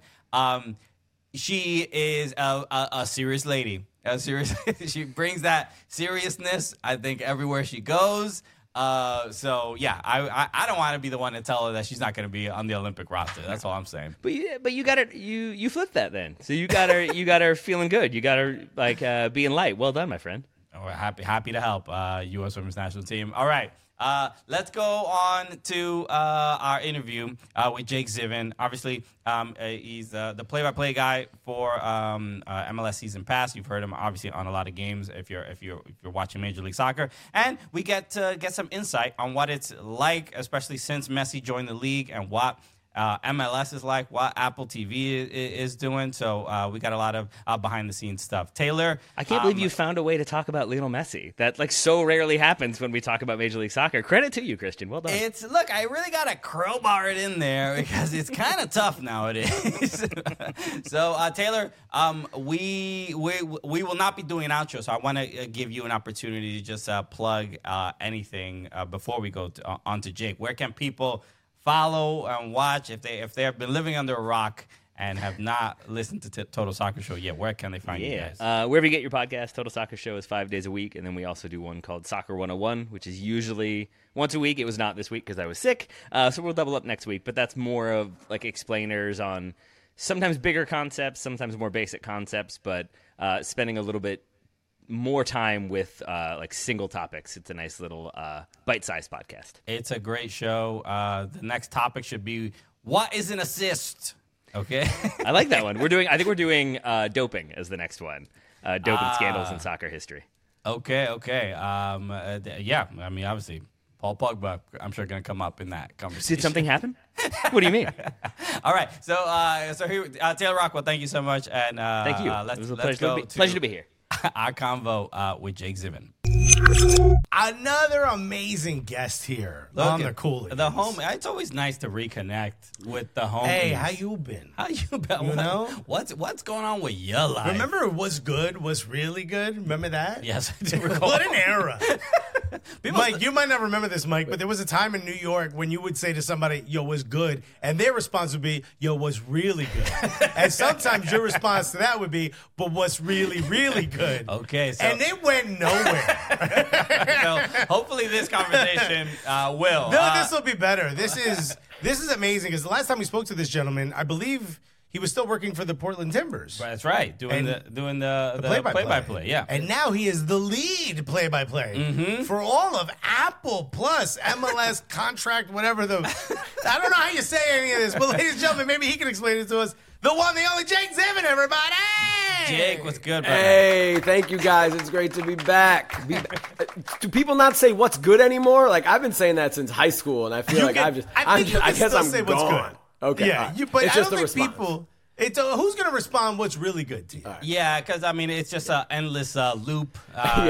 She is a serious lady. She brings that seriousness, I think, everywhere she goes. So yeah, I don't want to be the one to tell her that she's not going to be on the Olympic roster. That's all I'm saying. But you got her. You flipped that then. So you got her feeling good. You got her like being light. Well done, my friend. We're happy to help U.S. Women's National Team. All right. Let's go on to our interview with Jake Ziven. Obviously, he's the play-by-play guy for MLS Season Pass. You've heard him obviously on a lot of games if you're watching Major League Soccer, and we get to get some insight on what it's like, especially since Messi joined the league, and what MLS is like, what Apple TV is doing. So we got a lot of behind-the-scenes stuff. Taylor, I can't believe you found a way to talk about Lionel Messi. That like so rarely happens when we talk about Major League Soccer. Credit to you, Christian. Well done. Look, I really got to crowbar it in there because it's kind of tough nowadays. So Taylor, we will not be doing an outro, so I want to give you an opportunity to just plug anything before we go on to Jake. Where can people follow and watch if they have been living under a rock and have not listened to Total Soccer Show yet? Where can they find you guys? Wherever you get your podcast. Total Soccer Show is 5 days a week, and then we also do one called Soccer 101, which is usually once a week. It was not this week because I was sick, so we'll double up next week. But that's more of like explainers on sometimes bigger concepts, sometimes more basic concepts, but spending a little bit more time with like single topics. It's a nice little bite-sized podcast. It's a great show. The next topic should be, what is an assist? Okay. I like that one. I think we're doing doping as the next one. Doping scandals in soccer history. Okay. Yeah, I mean, obviously, Paul Pogba, I'm sure, going to come up in that conversation. Did something happen? What do you mean? All right. So here, Taylor Rockwell, thank you so much. And thank you. It was a pleasure to be here. Our convo with Jake Ziven. Another amazing guest here on the Coolies. The home. It's always nice to reconnect with the homies. Hey, how you been? How you been? You know? What's going on with your life? Remember What's Good was really good? Remember that? Yes, I do recall. What an era. Mike, you might not remember this, Mike, but there was a time in New York when you would say to somebody, yo, was good, and their response would be, yo, was really good. And sometimes your response to that would be, but what's really, really good. Okay. So, and it went nowhere. So hopefully this conversation will. No, this will be better. This is amazing, because the last time we spoke to this gentleman, I believe he was still working for the Portland Timbers. That's right, doing the play-by-play. Yeah, and now he is the lead play-by-play for all of Apple Plus MLS contract, whatever I don't know how you say any of this, but ladies and gentlemen, maybe he can explain it to us. The one, the only Jake Ziven, everybody. Jake, what's good, brother? Hey, thank you guys. It's great to be back. Do people not say what's good anymore? Like I've been saying that since high school, and I feel like I guess I'm say gone. What's good. Okay, yeah, but it's I just don't the think response. people. Who's going to respond? What's really good to you? Right. Yeah, because I mean, it's just an endless loop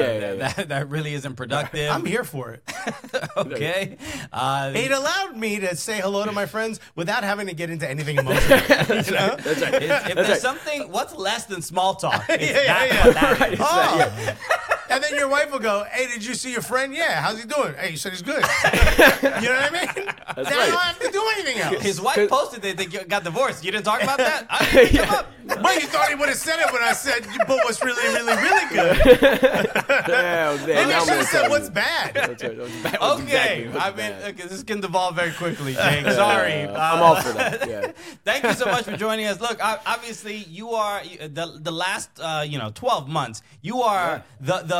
that really isn't productive. I'm here for it. Okay. It allowed me to say hello to my friends without having to get into anything emotional. That's right. If there's something, what's less than small talk? It's Yeah. that. Oh. And then your wife will go, hey, did you see your friend? Yeah, how's he doing? Hey, you said he's good. You know what I mean? That's now I don't have to do anything else. His wife posted that they got divorced. You didn't talk about that? I didn't come up. But you thought he would have said it when I said, but what's really, really, really good? Maybe I should have said what's bad. That's right. Okay. I mean, this can devolve very quickly, Jake. Sorry. I'm all for that. Yeah. Thank you so much for joining us. Look, obviously, you are the last 12 months. You are the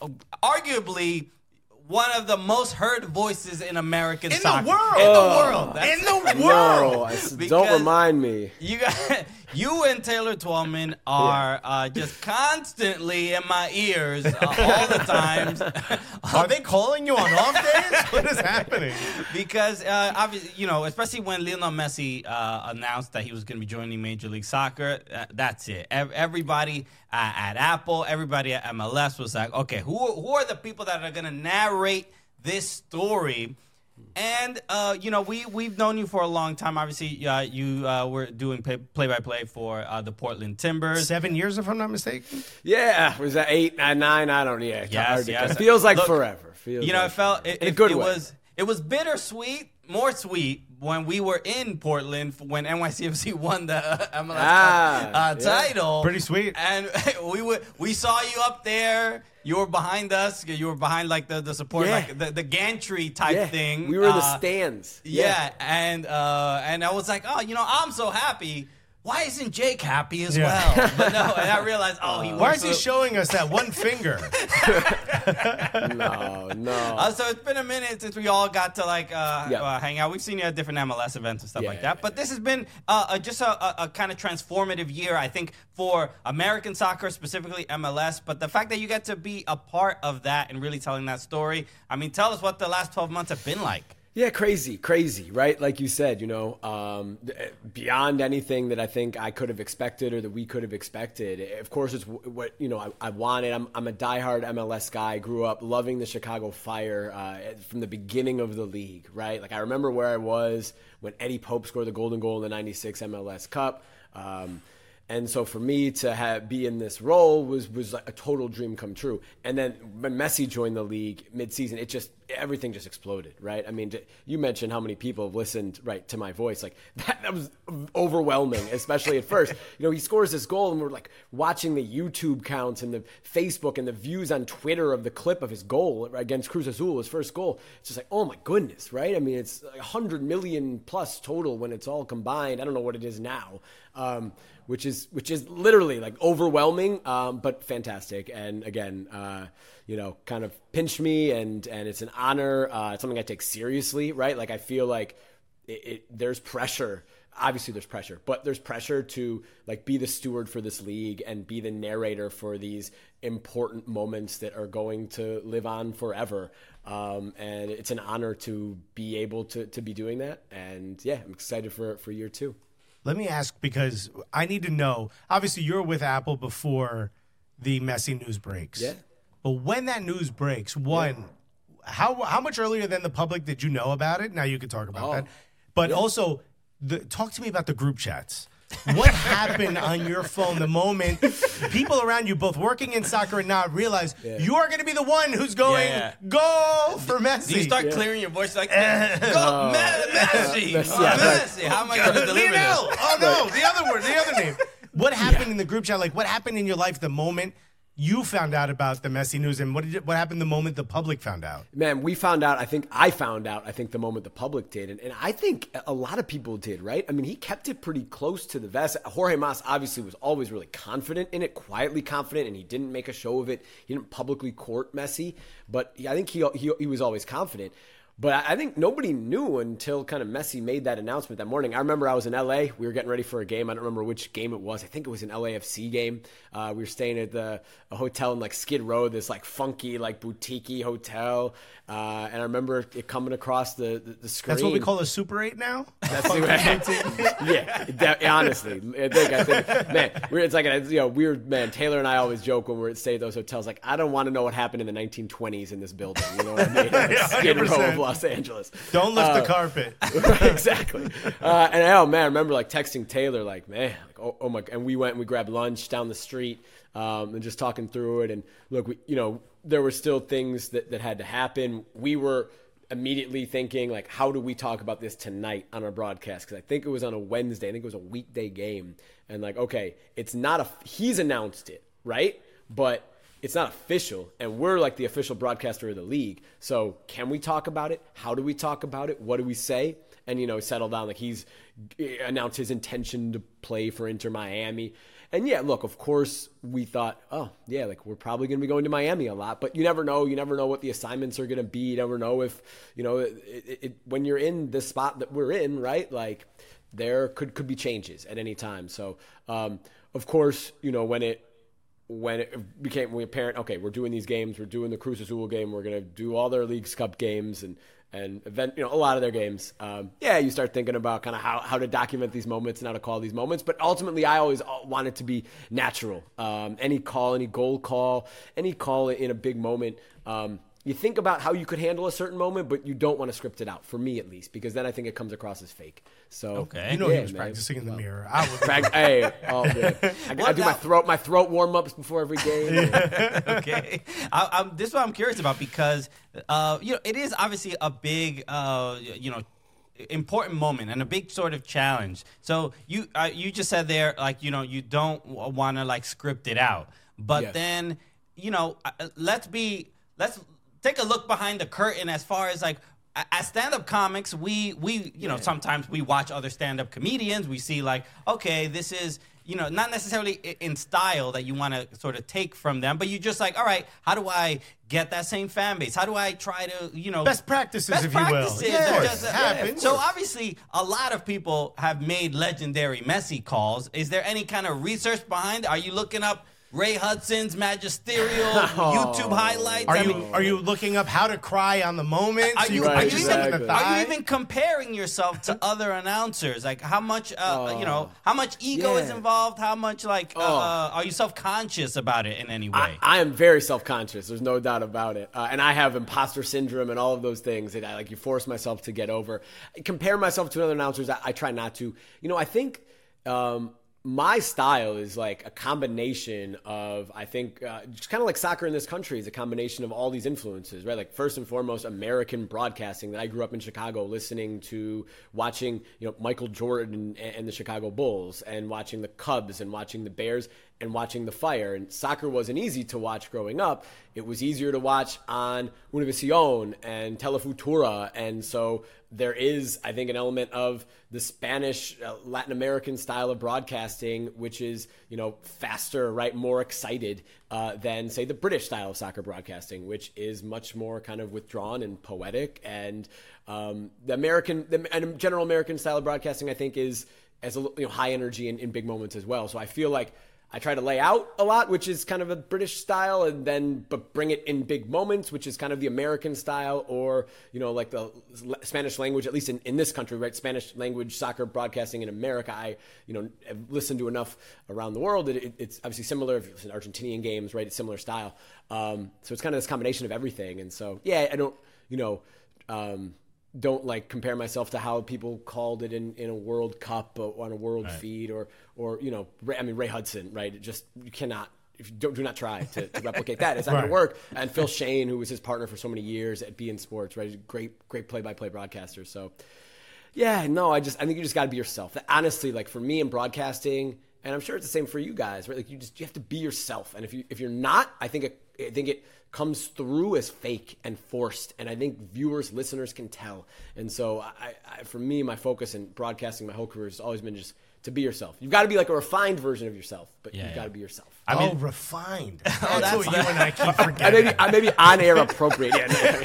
arguably one of the most heard voices in American soccer. In the world. That's- In the world. No, don't remind me. You and Taylor Twellman are just constantly in my ears all the times. Are they calling you on off days? What is happening? Because obviously, especially when Lionel Messi announced that he was going to be joining Major League Soccer, that's it. Everybody at Apple, everybody at MLS was like, okay, who are the people that are going to narrate this story? And we've known you for a long time. Obviously, you were doing play-by-play for the Portland Timbers. 7 years, if I'm not mistaken. Yeah, was that 8, 9? I don't. Yeah, yes. It feels like forever. It was bittersweet, more sweet when we were in Portland when NYCFC won the MLS Cup title. Pretty sweet. And we saw you up there. You were behind us. You were behind like the support, like the gantry type thing. We were in the stands. Yeah, and I was like, I'm so happy. Why isn't Jake happy as well? But no, and I realized, why is he showing us that one finger? No. So it's been a minute since we all got to hang out. We've seen you at different MLS events and stuff like that. But this has been just a kind of transformative year, I think, for American soccer, specifically MLS. But the fact that you get to be a part of that and really telling that story, I mean, tell us what the last 12 months have been like. Yeah, crazy, right? Like you said, beyond anything that I think I could have expected or that we could have expected. Of course, it's what I wanted. I'm a diehard MLS guy. Grew up loving the Chicago Fire from the beginning of the league, right? Like I remember where I was when Eddie Pope scored the golden goal in the '96 MLS Cup. And so for me to be in this role was like a total dream come true. And then when Messi joined the league mid-season, everything just exploded, right? I mean, you mentioned how many people have listened, right, to my voice. Like that was overwhelming, especially at first. He scores this goal and we're like watching the YouTube counts and the Facebook and the views on Twitter of the clip of his goal against Cruz Azul, his first goal. It's just like, oh my goodness, right? I mean, it's like 100 million plus total when it's all combined. I don't know what it is now. Which is literally like overwhelming, but fantastic. And again, kind of pinched me, and it's an honor. It's something I take seriously, right? Like I feel like there's pressure. Obviously, there's pressure, but there's pressure to like be the steward for this league and be the narrator for these important moments that are going to live on forever. And it's an honor to be able to be doing that. And yeah, I'm excited for year 2. Let me ask, because I need to know. Obviously, you're with Apple before the Messi news breaks. Yeah. But when that news breaks, how much earlier than the public did you know about it? Now you could talk about that. But also, talk to me about the group chats. What happened on your phone the moment people around you, both working in soccer and not, realize you are going to be the one who's going, go for Messi? Do you start clearing your voice like, go, Messi! Messi! How am I going to deliver this? Oh, no, the other name. What happened in the group chat? Like, what happened in your life the moment you found out about the Messi news, and what happened the moment the public found out? Man, we found out. I think the moment the public did, and I think a lot of people did, right? I mean, he kept it pretty close to the vest. Jorge Mas obviously was always really confident in it, quietly confident, and he didn't make a show of it. He didn't publicly court Messi, but I think he was always confident. But I think nobody knew until kind of Messi made that announcement that morning. I remember I was in LA. We were getting ready for a game. I don't remember which game it was. I think it was an LAFC game. We were staying at a hotel in like Skid Row, this like funky, like boutique-y hotel. And I remember it coming across the screen. That's what we call a Super 8 now? That's honestly. I think, man, it's like weird, man. Taylor and I always joke when we're staying at those hotels, like, I don't want to know what happened in the 1920s in this building. You know what I mean? Like Skid Row of Los Angeles. Don't lift the carpet. Exactly. And I remember like texting Taylor, like, man, like, oh my, and we went and we grabbed lunch down the street, and just talking through it. And look, there were still things that had to happen. We were immediately thinking, like, how do we talk about this tonight on our broadcast? Because I think it was on a Wednesday. I think it was a weekday game. And like, okay, he's announced it, right? But it's not official, and we're like the official broadcaster of the league. So can we talk about it? How do we talk about it? What do we say? And, settle down. Like, he's announced his intention to play for Inter Miami. And yeah, look, of course we thought, oh yeah, like we're probably going to be going to Miami a lot, but you never know what the assignments are going to be. You never know if, when you're in this spot that we're in, right? Like there could be changes at any time. So, of course, when it became apparent, okay, we're doing these games, we're doing the Cruz Azul game, we're going to do all their Leagues Cup games and event, a lot of their games. You start thinking about kind of how to document these moments and how to call these moments. But ultimately, I always want it to be natural. Any goal call, any call in a big moment, you think about how you could handle a certain moment, but you don't want to script it out, for me at least, because then I think it comes across as fake. So Okay. You know yeah, he was man. practicing in the mirror. I was Hey, oh man, I do my throat warm ups before every game. Okay. This is what I'm curious about because, it is obviously a big, important moment and a big sort of challenge. So you just said there, like, you don't want to like script it out, but Yes. then, let's take a look behind the curtain as far as like, as stand-up comics, we sometimes we watch other stand-up comedians. We see like, okay, this is, not necessarily in style that you want to sort of take from them, but you just like, all right, how do I get that same fan base? How do I try to, best practices, if you will. Yes, happens. So obviously, a lot of people have made legendary Messi calls. Is there any kind of research behind it? Are you looking up Ray Hudson's magisterial YouTube highlights? Are you looking up how to cry on the moment? Are so you, can are, you put even, yourself in the are thigh? you even comparing yourself to other announcers? Like how much, how much ego is Yeah. involved? How much are you self-conscious about it in any way? I am very self-conscious. There's no doubt about it. And I have imposter syndrome and all of those things that I force myself to get over. Compare myself to other announcers. I try not to. I think my style is like a combination of, I think, just kind of like soccer in this country is a combination of all these influences, right? Like first and foremost, American broadcasting that I grew up in Chicago listening to, watching, Michael Jordan and the Chicago Bulls, and watching the Cubs and watching the Bears and watching the Fire. And soccer wasn't easy to watch growing up. It was easier to watch on Univision and Telefutura. And so there is, I think, an element of the Spanish, Latin American style of broadcasting, which is, faster, right, more excited than, say, the British style of soccer broadcasting, which is much more kind of withdrawn and poetic. And the general American style of broadcasting, I think, is as a high energy in big moments as well. So I feel like I try to lay out a lot, which is kind of a British style, but bring it in big moments, which is kind of the American style, or, like the Spanish language, at least in this country, right? Spanish language soccer broadcasting in America. I, have listened to enough around the world. It's obviously similar. If you listen to Argentinian games, right? It's similar style. So it's kind of this combination of everything. And so, yeah, I don't like compare myself to how people called it in a World Cup or on a world feed or Ray Hudson, right? You cannot, if you do not try to replicate that. It's not going to work. And Phil Shane, who was his partner for so many years at beIN Sports, right? Great play-by-play broadcaster. So yeah, no, I think you just got to be yourself. Honestly, like for me in broadcasting, and I'm sure it's the same for you guys, right? Like you have to be yourself. And if you're not, I think it comes through as fake and forced, and I think listeners can tell. And so for me, my focus in broadcasting my whole career has always been just to be yourself. You've got to be like a refined version of yourself, but you've got to be yourself. Refined. That's what you and I keep forgetting. I may be on air appropriate.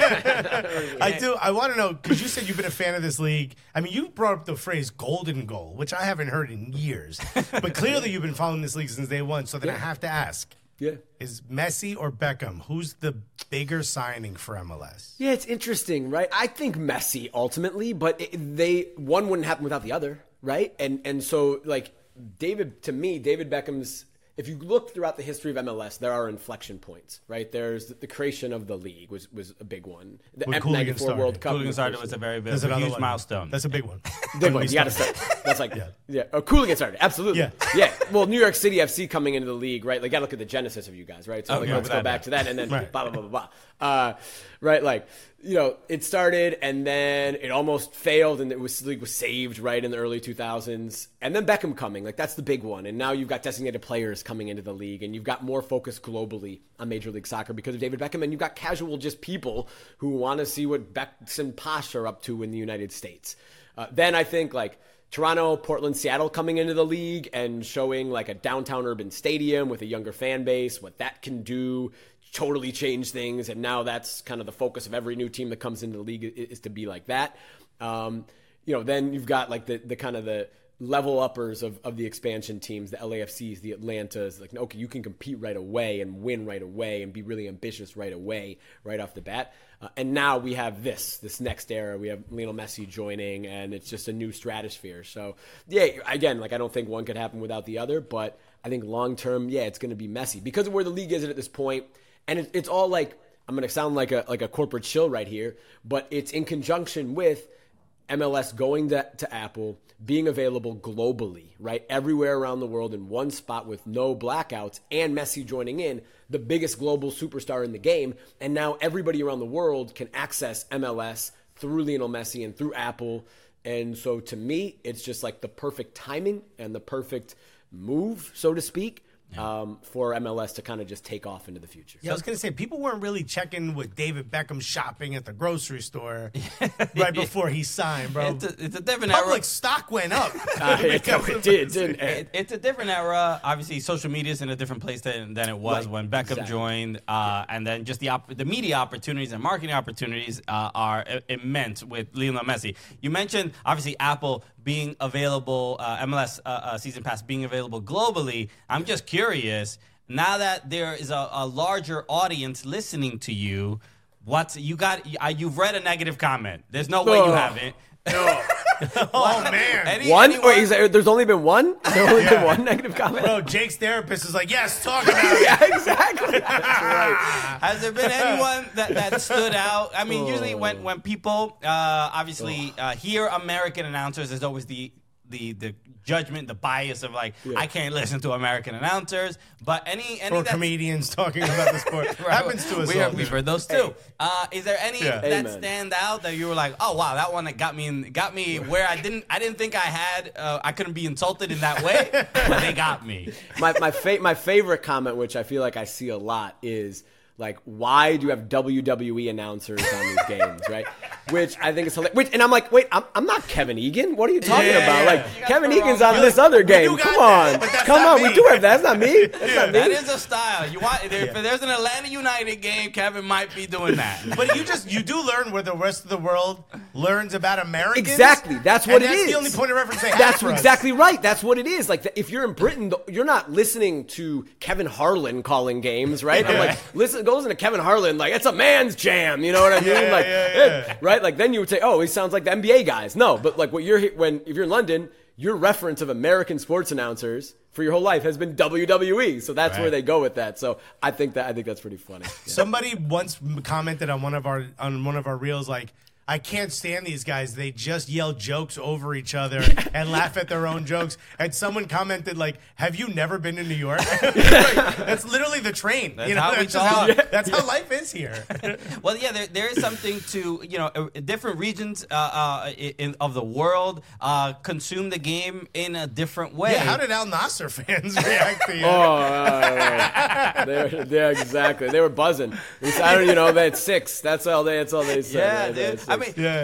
I do. I want to know, because you said you've been a fan of this league. I mean, you brought up the phrase golden goal, which I haven't heard in years. But clearly you've been following this league since day one. So then I have to ask. Yeah. Is Messi or Beckham, who's the bigger signing for MLS? Yeah, it's interesting, right? I think Messi ultimately, but one wouldn't happen without the other, right? And so like David Beckham's, if you look throughout the history of MLS, there are inflection points, right? There's the creation of the league was a big one. The Cooligan World Cup Cooligan started was a very big, huge milestone. That's a big one. Big one. You got to start. That's like, Cooligan started. Absolutely. Yeah. Well, New York City FC coming into the league, right? Like, got to look at the genesis of you guys, right? So let's go back to that, and then blah, blah, blah, blah, blah. Right? Like, it started, and then it almost failed, and the league was saved, right, in the early 2000s. And then Beckham coming. Like, that's the big one. And now you've got designated players coming into the league, and you've got more focus globally on Major League Soccer because of David Beckham, and you've got casual just people who want to see what Becks and Posh are up to in the United States. Then I think, like, Toronto, Portland, Seattle coming into the league and showing like a downtown urban stadium with a younger fan base, what that can do, totally change things. And now that's kind of the focus of every new team that comes into the league is to be like that. Then you've got like the kind of the level uppers of the expansion teams, the LAFCs, the Atlantas, like, okay, you can compete right away and win right away and be really ambitious right away, right off the bat. And now we have this next era. We have Lionel Messi joining, and it's just a new stratosphere. So, yeah, again, like I don't think one could happen without the other, but I think long term, it's going to be Messi because of where the league is at this point. And it's all like I'm going to sound like a corporate shill right here, but it's in conjunction with MLS going to Apple, being available globally, right? Everywhere around the world in one spot with no blackouts, and Messi joining in, the biggest global superstar in the game. And now everybody around the world can access MLS through Lionel Messi and through Apple. And so to me, it's just like the perfect timing and the perfect move, so to speak, for MLS to kind of just take off into the future. Yeah, I was going to say, people weren't really checking with David Beckham shopping at the grocery store right before he signed, bro. It's a different Public era. stock went up. It did, didn't it? It's a different era. Obviously, social media is in a different place than it was when Beckham joined. And then just the media opportunities and marketing opportunities are immense with Lionel Messi. You mentioned, obviously, Apple being available, MLS Season Pass being available globally. I'm just curious, now that there is a larger audience listening to you, you've read a negative comment. There's no way you haven't. No. Oh, man. One? Wait, there's only been one? There's only been one negative comment? Bro, Jake's therapist is like, yes, talk about it. Yeah, exactly. That's right. Has there been anyone that stood out? I mean, usually when people obviously hear American announcers, there's always the judgment, the bias of like, I can't listen to American announcers. But any or comedians talking about the sport happens to us all. We've heard those too. Is there any that stand out that you were like, oh wow, that one that got me where I didn't think I had I couldn't be insulted in that way, but they got me. My favorite comment, which I feel like I see a lot, is like, why do you have WWE announcers on these games, right? Which I think is hilarious. And I'm like, wait, I'm not Kevin Egan. What are you talking about? Like, Kevin Egan's on this other game. Come on. We do have that. That's not me. That's not me. That is a style. If there's an Atlanta United game, Kevin might be doing that. But you do learn where the rest of the world learns about Americans. Exactly. That's what it is. That's the only point of reference they have. That's exactly right. That's what it is. Like, if you're in Britain, you're not listening to Kevin Harlan calling games, right? I'm like, goes into Kevin Harlan, like, it's a man's jam, you know what I mean? Right? Like, then you would say, oh, he sounds like the NBA guys. No, but like if you're in London, your reference of American sports announcers for your whole life has been WWE. So that's where they go with that. So I think that's pretty funny. Yeah. Somebody once commented on one of our reels, like, I can't stand these guys. They just yell jokes over each other and laugh at their own jokes. And someone commented, like, have you never been to New York? Like, that's literally the train. That's how we talk. That's how life is here. Well, yeah, there is something to, different regions of the world consume the game in a different way. Yeah, how did Al Nassr fans react to you? Yeah, exactly. They were buzzing. They had 6. That's all they said. Yeah, right?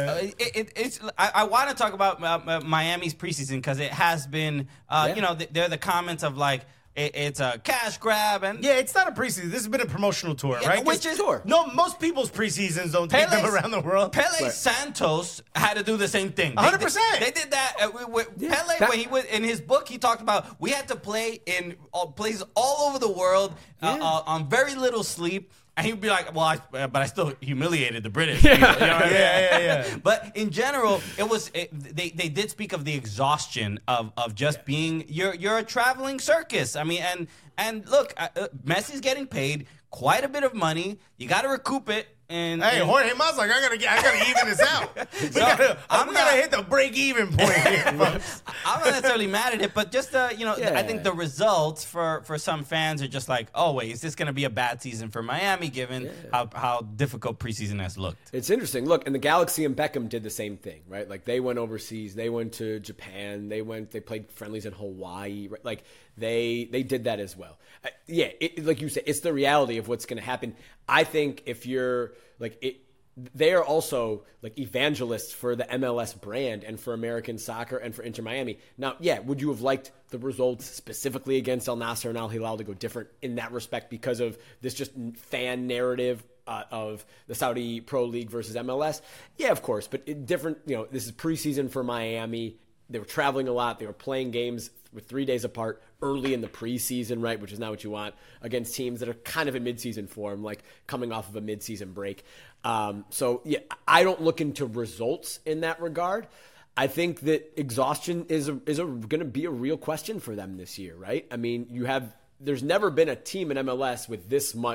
I want to talk about Miami's preseason because it has been, they're the comments of like, it's a cash grab, and it's not a preseason. This has been a promotional tour, right? Which is no. Most people's preseasons don't take them around the world. Pele Santos had to do the same thing. 100%. They did that. Pele, when he was in his book, he talked about we had to play in places all over the world on very little sleep. And he'd be like, well, but I still humiliated the British. Yeah. But in general, they did speak of the exhaustion of just being, you're a traveling circus. I mean, and look, Messi's getting paid quite a bit of money. You got to recoup it. Jorge Mas, like, I gotta even this out. I'm gonna hit the break-even point here, folks. I'm not necessarily mad at it, but just I think the results for some fans are just like, oh wait, is this gonna be a bad season for Miami given how difficult preseason has looked? It's interesting. Look, and the Galaxy and Beckham did the same thing, right? Like, they went overseas, they went to Japan, they played friendlies in Hawaii, right? Like, they did that as well. Like you said, it's the reality of what's going to happen. I think if you're they are also like evangelists for the MLS brand and for American soccer and for Inter Miami. Now, would you have liked the results specifically against Al Nassr and Al Hilal to go different in that respect because of this just fan narrative of the Saudi Pro League versus MLS? Yeah, of course, but different. This is preseason for Miami. They were traveling a lot. They were playing games with 3 days apart early in the preseason, right, which is not what you want, against teams that are kind of in midseason form, like coming off of a midseason break. I don't look into results in that regard. I think that exhaustion is going to be a real question for them this year, right? I mean, there's never been a team in MLS with this much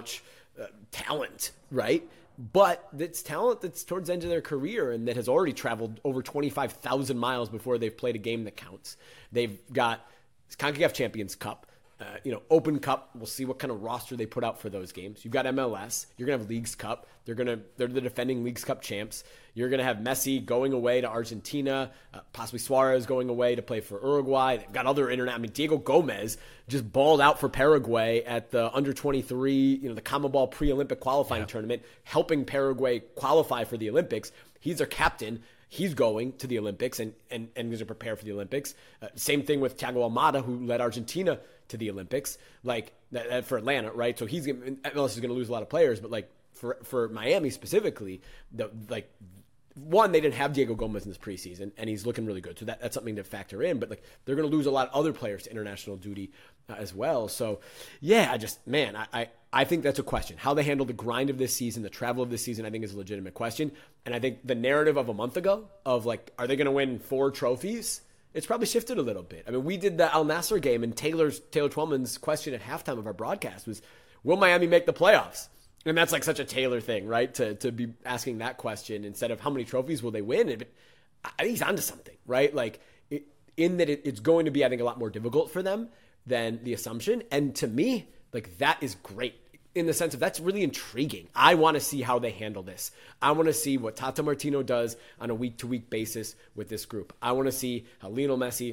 talent, right? But it's talent that's towards the end of their career and that has already traveled over 25,000 miles before they've played a game that counts. They've got CONCACAF Champions Cup, Open Cup. We'll see what kind of roster they put out for those games. You've got MLS. You're gonna have Leagues Cup. They're the defending Leagues Cup champs. You're gonna have Messi going away to Argentina, possibly Suarez going away to play for Uruguay. They've got other Diego Gomez just balled out for Paraguay at the under 23, the CONMEBOL pre-Olympic qualifying tournament, helping Paraguay qualify for the Olympics. He's their captain. He's going to the Olympics and going to prepare for the Olympics. Same thing with Thiago Almada, who led Argentina to the Olympics, for Atlanta, right? So MLS is going to lose a lot of players, but for Miami specifically, one, they didn't have Diego Gomez in this preseason, and he's looking really good. So that's something to factor in. But they're going to lose a lot of other players to international duty as well. So, yeah, I think that's a question. How they handle the grind of this season, the travel of this season, I think is a legitimate question. And I think the narrative of a month ago of are they going to win 4 trophies? It's probably shifted a little bit. I mean, we did the Al Nassr game, and Taylor Twellman's question at halftime of our broadcast was, will Miami make the playoffs? And that's such a Taylor thing, right? To be asking that question instead of how many trophies will they win. And I think he's onto something, right? It's going to be, I think, a lot more difficult for them than the assumption. And to me, that is great in the sense of that's really intriguing. I want to see how they handle this. I want to see what Tata Martino does on a week-to-week basis with this group. I want to see how Lionel Messi,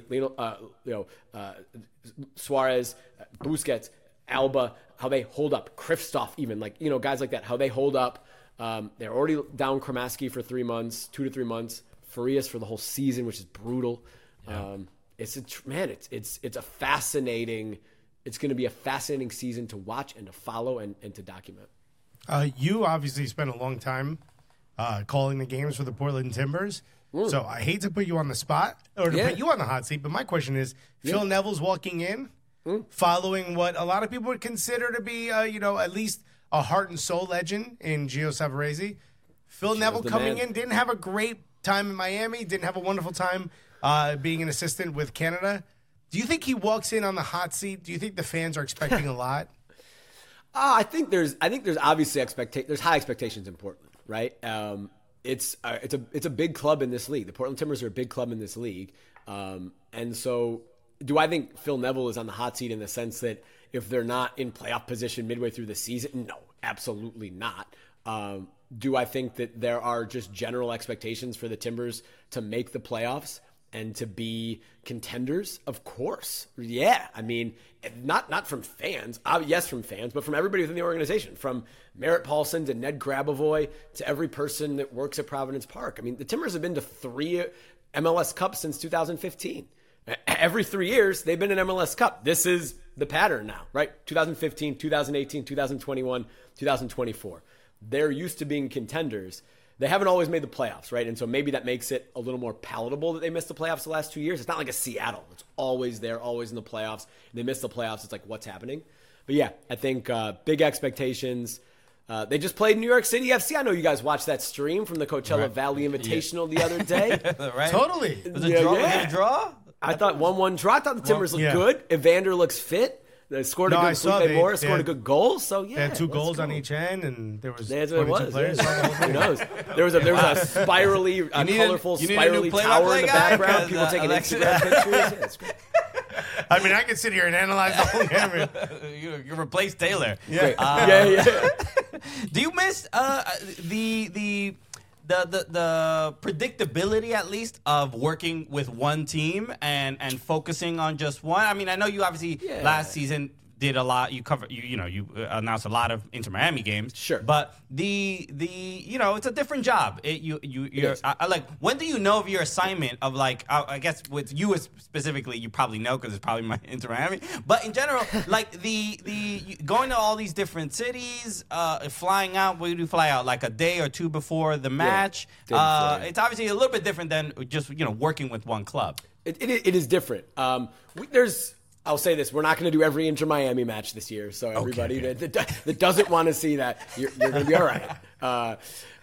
Suarez, Busquets, Alba, how they hold up. Kristoff even, guys like that, how they hold up. They're already down Kramaski for 3 months, 2 to 3 months. Farias for the whole season, which is brutal. Yeah. It's a fascinating. It's going to be a fascinating season to watch and to follow and to document. You obviously spent a long time calling the games for the Portland Timbers. So I hate to put you on the spot or to put you on the hot seat, but my question is, Phil Neville's walking in, following what a lot of people would consider to be, at least a heart and soul legend in Gio Savarese. Phil Neville coming in, didn't have a great time in Miami, didn't have a wonderful time being an assistant with Canada. Do you think he walks in on the hot seat? Do you think the fans are expecting a lot? I think there's obviously there's high expectations in Portland, right? It's a big club in this league. The Portland Timbers are a big club in this league, and so do I think Phil Neville is on the hot seat in the sense that if they're not in playoff position midway through the season? No, absolutely not. Do I think that there are just general expectations for the Timbers to make the playoffs and to be contenders? Of course. Yeah. I mean, not from fans. Yes, from fans, but from everybody within the organization, from Merritt Paulson to Ned Grabavoy to every person that works at Providence Park. I mean, the Timbers have been to 3 MLS Cups since 2015. Every 3 years, they've been in MLS Cup. This is the pattern now, right? 2015, 2018, 2021, 2024. They're used to being contenders. They haven't always made the playoffs, right? And so maybe that makes it a little more palatable that they missed the playoffs the last 2 years. It's not like a Seattle. It's always there, always in the playoffs. They miss the playoffs. It's what's happening? But yeah, I think big expectations. They just played New York City FC. I know you guys watched that stream from the Coachella Valley Invitational the other day. Right? Totally. Was it a draw? I thought 1-1 draw. I thought the Timbers looked good. Evander looks fit. They scored a good Felipe Morris scored a good goal. So yeah, they had 2 goals on each end, and there was 22 players. Who knows? There was a spirally, colorful, spirally tower in the background. People taking Instagram pictures. Yeah, it's great. I mean, I could sit here and analyze the whole game. You replaced Taylor. Yeah. Do you miss the predictability, at least, of working with one team and focusing on just one? I mean, I know you obviously last season did a lot. You announced a lot of Inter Miami games. Sure. But it's a different job. When do you know of your assignment of I guess with you specifically, you probably know because it's probably my Inter Miami. But in general, the going to all these different cities, flying out. Where do you fly out? A day or 2 before the match. It's obviously a little bit different than just working with one club. It is different. I'll say this: we're not going to do every Inter Miami match this year. So everybody that doesn't want to see that, you're going to be all right.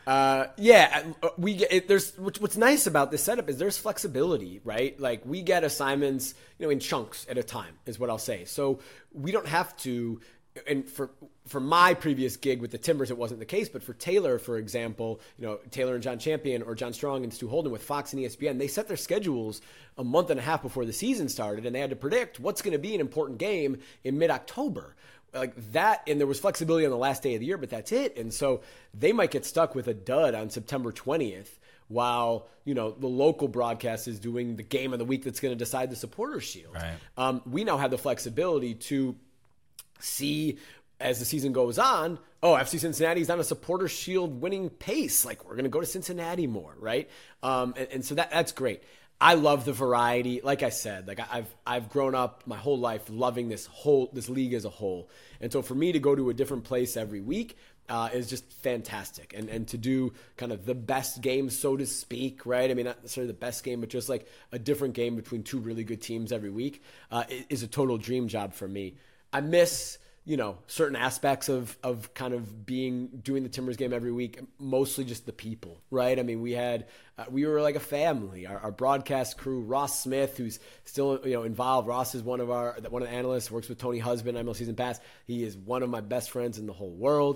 We get what's nice about this setup is there's flexibility, right? We get assignments, in chunks at a time, is what I'll say. So we don't have to and for my previous gig with the Timbers, it wasn't the case. But for Taylor, for example, Taylor and John Champion or John Strong and Stu Holden with Fox and ESPN, they set their schedules a month and a half before the season started, and they had to predict what's going to be an important game in mid-October. Like that, and there was flexibility on the last day of the year, but that's it. And so they might get stuck with a dud on September 20th while, the local broadcast is doing the game of the week that's going to decide the Supporters Shield. Right. We now have the flexibility to see as the season goes on, FC Cincinnati's on a Supporters Shield winning pace. Like, we're going to go to Cincinnati more, right? And so that's great. I love the variety. Like I said, like I've grown up my whole life loving this league as a whole. And so for me to go to a different place every week is just fantastic. And to do kind of the best game, so to speak, right? I mean, not necessarily the best game, but just like a different game between two really good teams every week is a total dream job for me. I miss certain aspects of kind of doing the Timbers game every week, mostly just the people, right? I mean, we were like a family. Our broadcast crew, Ross Smith, who's still, involved. Ross is one of the analysts, works with Tony Husband, ML Season Pass. He is one of my best friends in the whole world.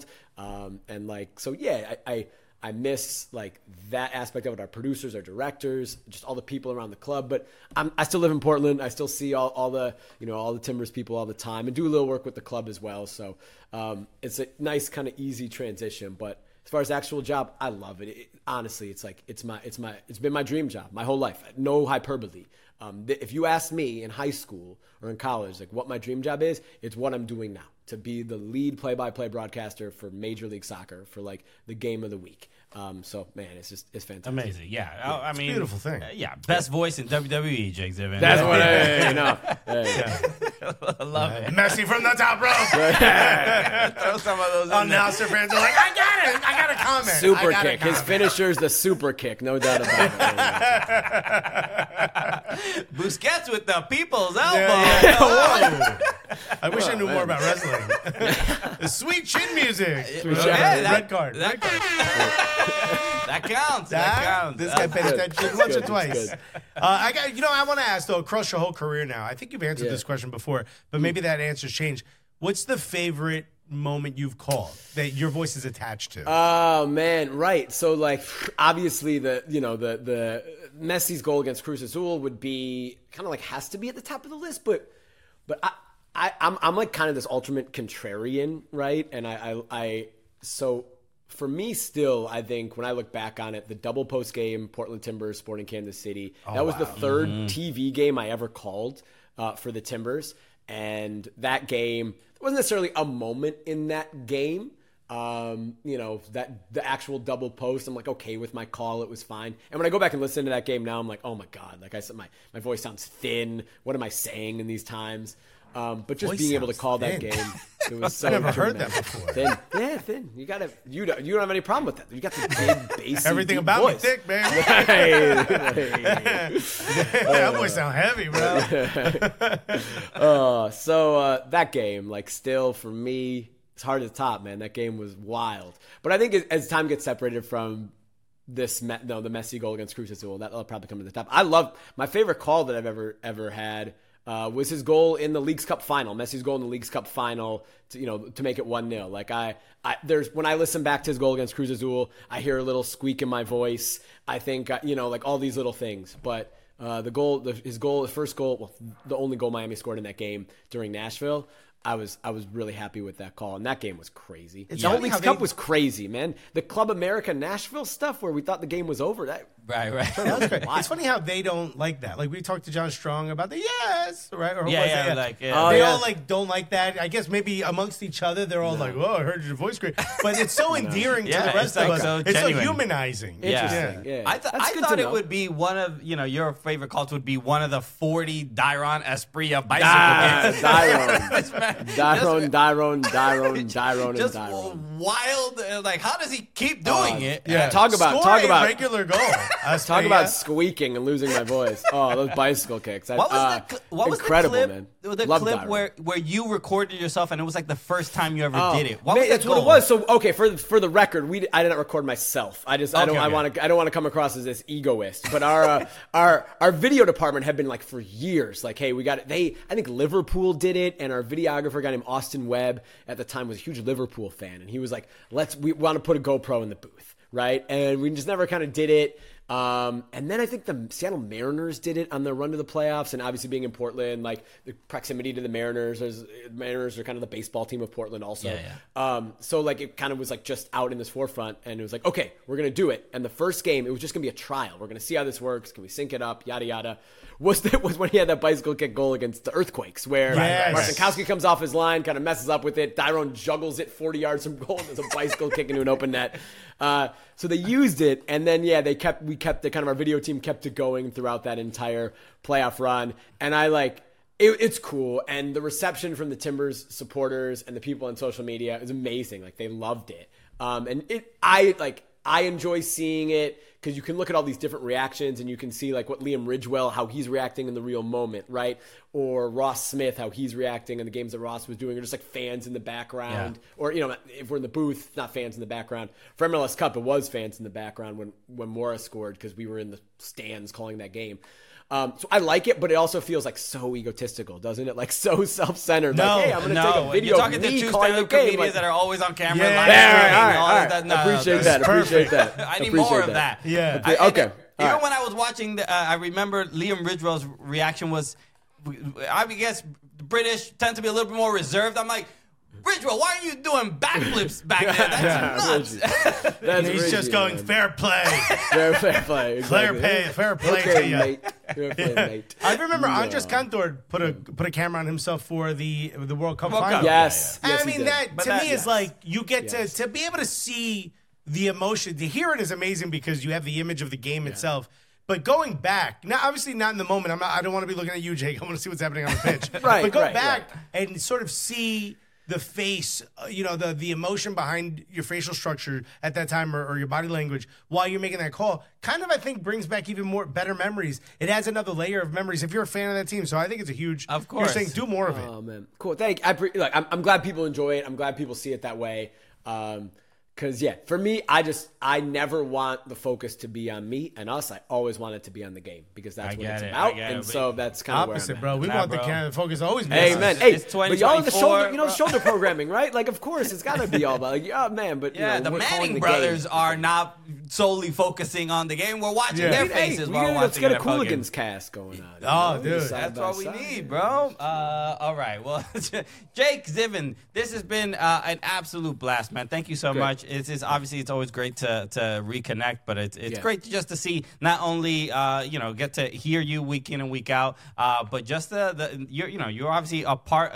I miss like that aspect of it. Our producers, our directors, just all the people around the club. But I still live in Portland. I still see all the Timbers people all the time, and do a little work with the club as well. So it's a nice kind of easy transition. But as far as the actual job, I love it. Honestly, it's been my dream job my whole life. No hyperbole. If you ask me in high school or in college, like what my dream job is, it's what I'm doing now, to be the lead play-by-play broadcaster for Major League Soccer for like the game of the week. So man, it's fantastic. Amazing. Yeah. I mean, it's a beautiful thing. Best voice in WWE, Jake Zivin. That's what I love it. Messi from the top rope. Throw some of those in Now fans are like, I got it. I got a comment. Super kick. His finisher is the super kick, no doubt about it. Busquets with the people's elbow. Yeah. I wish I knew more about wrestling. The sweet chin music. Red card. That counts. That counts. This guy paid attention once or twice. I want to ask though, across your whole career now, I think you've answered this question before, but maybe that answer's changed. What's the favorite moment you've called that your voice is attached to? Oh man, right. So like, obviously the Messi's goal against Cruz Azul would be kind of like has to be at the top of the list, but I'm like kind of this ultimate contrarian, right? And so for me still, I think when I look back on it, the double post game, Portland Timbers, Sporting Kansas City, that was the third TV game I ever called for the Timbers. And that game, there wasn't necessarily a moment in that game, that the actual double post, I'm like, okay with my call, it was fine. And when I go back and listen to that game now, I'm like, oh my God, like I said, my voice sounds thin. What am I saying in these times? But just being able to call that game, it was so I've never heard that before. Thin. Yeah, thin. You don't have any problem with that. You got the big bass. Everything about voice. me thick, man. That voice sound heavy, bro. So that game, like, still for me, it's hard to top, man. That game was wild. But I think as time gets separated from the Messi goal against Cruz Azul, that'll probably come to the top. I love my favorite call that I've ever had. Was his goal in the Leagues Cup final, Messi's goal in the Leagues Cup final to make it 1-0. Like when I listen back to his goal against Cruz Azul, I hear a little squeak in my voice. I think, like all these little things, but his first goal, well, the only goal Miami scored in that game during Nashville, I was really happy with that call, and that game was crazy. The whole Leagues Cup was crazy, man. The Club America Nashville stuff where we thought the game was over. Right. It's funny how they don't like that. Like we talked to John Strong about the yes, right? Or they all like don't like that. I guess maybe amongst each other they're all like, "Oh, I heard your voice great," but it's so endearing to the rest of us. It's so humanizing. Interesting. Yeah. I thought it would be one of your favorite calls would be one of the 40 Dairon Espria bicycle games. Dairon. Just wild. Like, how does he keep doing it? Yeah. Talk about regular goal. Talk about squeaking and losing my voice. Oh, those bicycle kicks. What was incredible, the clip, man. The Love clip Dairon. where you recorded yourself and it was like the first time you ever did it? That's what it was. So okay, for the record, I didn't record myself. I don't want to come across as this egoist. But our video department had been like for years, like, hey, we got it. I think Liverpool did it, and our video videographer, a guy named Austin Webb, at the time was a huge Liverpool fan, and he was like, we want to put a GoPro in the booth, right? And we just never kind of did it. And then I think the Seattle Mariners did it on their run to the playoffs, and obviously being in Portland, like the proximity to the Mariners are kind of the baseball team of Portland also. So like it kind of was like just out in this forefront, and it was like, okay, we're going to do it. And the first game, it was just going to be a trial. We're going to see how this works. Can we sync it up? Yada, yada. Was when he had that bicycle kick goal against the Earthquakes, where Marcinkowski comes off his line, kind of messes up with it. Dyrone juggles it 40 yards from goal. There's a bicycle kick into an open net. So they used it, and then we kept the kind of our video team kept it going throughout that entire playoff run. And it's cool, and the reception from the Timbers supporters and the people on social media is amazing. Like they loved it, I enjoy seeing it because you can look at all these different reactions and you can see like what Liam Ridgewell, how he's reacting in the real moment, right? Or Ross Smith, how he's reacting in the games that Ross was doing, or just like fans in the background. Or, if we're in the booth, not fans in the background. For MLS Cup, it was fans in the background when Morris scored because we were in the stands calling that game. So I like it, but it also feels like so egotistical, doesn't it? Like so self-centered. Like, hey, I'm going to take a video You're talking of to me two calling stand-up the game. comedians that are always on camera. All right. Appreciate that. I need more of that. Yeah. Okay. Even when I was watching, I remember Liam Ridgewell's reaction was, I guess British tend to be a little bit more reserved. I'm like, Ridgewell, why are you doing backflips back there? That's nuts. And he's just going, fair play. Fair play. Exactly. Fair play Okay, to you. mate. Fair play, mate. I remember Andres Cantor put a camera on himself for the World Cup final. Yes. And Yes, I he mean, did. that to me is like you get Yes. to be able to see the emotion. To hear it is amazing because you have the image of the game itself. But going back, now obviously not in the moment. I don't want to be looking at you, Jake. I want to see what's happening on the pitch. But go back and sort of see the face, the emotion behind your facial structure at that time or your body language while you're making that call, kind of, I think, brings back even more better memories. It adds another layer of memories if you're a fan of that team. So I think it's a huge, of course. You're saying do more of it. Oh, man. Cool. I'm glad people enjoy it. I'm glad people see it that way. Because, for me, I never want the focus to be on me and us. I always want it to be on the game because that's what it's about. And so that's kind of opposite, where I'm bro. We want the focus always be on Amen. us. Hey, It's but y'all in the 2024, shoulder programming, right? Like, of course, it's got to be all about, man. But, the we're calling Manning the brothers game. are not solely focusing on the game. We're watching their faces while Let's watching get a the Cooligans cast going on. Oh, dude. That's what we need, bro. All right. Well, Jake Ziven, this has been an absolute blast, man. Thank you so much. It's obviously it's always great to reconnect, but it's great just to see not only get to hear you week in and week out, but just you're obviously a part.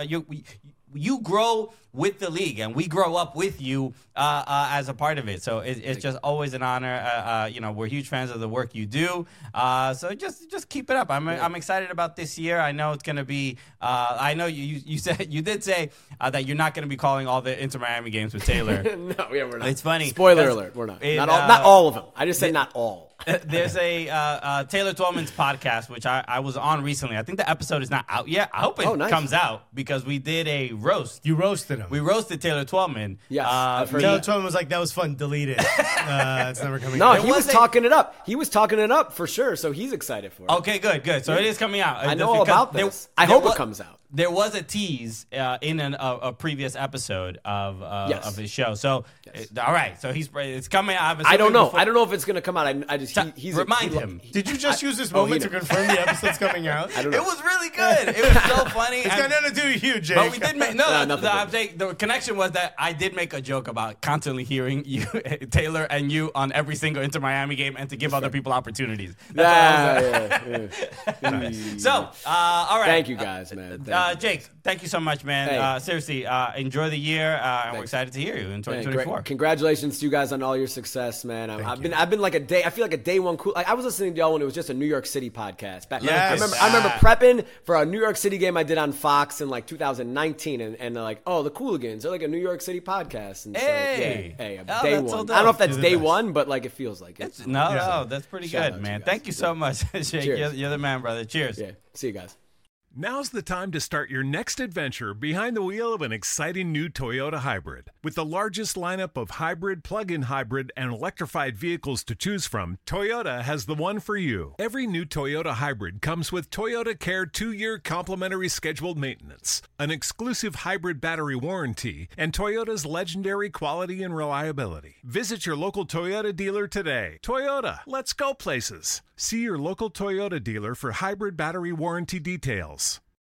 You grow with the league, and we grow up with you as a part of it. So it's just always an honor. We're huge fans of the work you do. So just keep it up. I'm excited about this year. I know it's going to be. I know you did say that you're not going to be calling all the Inter Miami games with Taylor. No, we're not. It's funny. Spoiler alert, we're not. Not all of them. I just said not all. There's a Taylor Twellman's podcast, which I was on recently. I think the episode is not out yet. I hope it comes out because we did a roast. You roasted him. We roasted Taylor Twellman. Yes, I've heard Taylor that. Twellman was like, that was fun, delete it. It's never coming No, out. he was talking it up. He was talking it up for sure, so he's excited for it. Okay, good. So it is coming out. I know all about this. I hope it comes out. There was a tease in a previous episode of his show. So, all right. So it's coming out. I don't know. I don't know if it's going to come out. I just he's remind him. Did you just use this moment to confirm the episode's coming out? I don't know. It was really good. It was so funny. It's got nothing to do with you, Jake. But we did make nothing. the connection was that I did make a joke about constantly hearing you, Taylor, and you on every single Inter Miami game, and to give other people opportunities. So, all right. Thank you guys, man. Jake, thank you so much, man. Hey. Seriously, enjoy the year. And we're excited to hear you in 2024. Congratulations to you guys on all your success, man. I've been like I feel like a day one cool. Like, I was listening to y'all when it was just a New York City podcast. I remember prepping for a New York City game I did on Fox in like 2019, and they're like, oh, the Cooligans, they're like a New York City podcast. And Hey. so, day that's one. so I don't know if that's You're the day best. one, but like it feels like it. No, that's pretty Shout out good, to man. you guys. Thank you so much, Jake. Cheers. You're the man, brother. Cheers. Yeah. See you guys. Now's the time to start your next adventure behind the wheel of an exciting new Toyota hybrid. With the largest lineup of hybrid, plug-in hybrid, and electrified vehicles to choose from, Toyota has the one for you. Every new Toyota hybrid comes with Toyota Care 2-year complimentary scheduled maintenance, an exclusive hybrid battery warranty, and Toyota's legendary quality and reliability. Visit your local Toyota dealer today. Toyota, let's go places. See your local Toyota dealer for hybrid battery warranty details.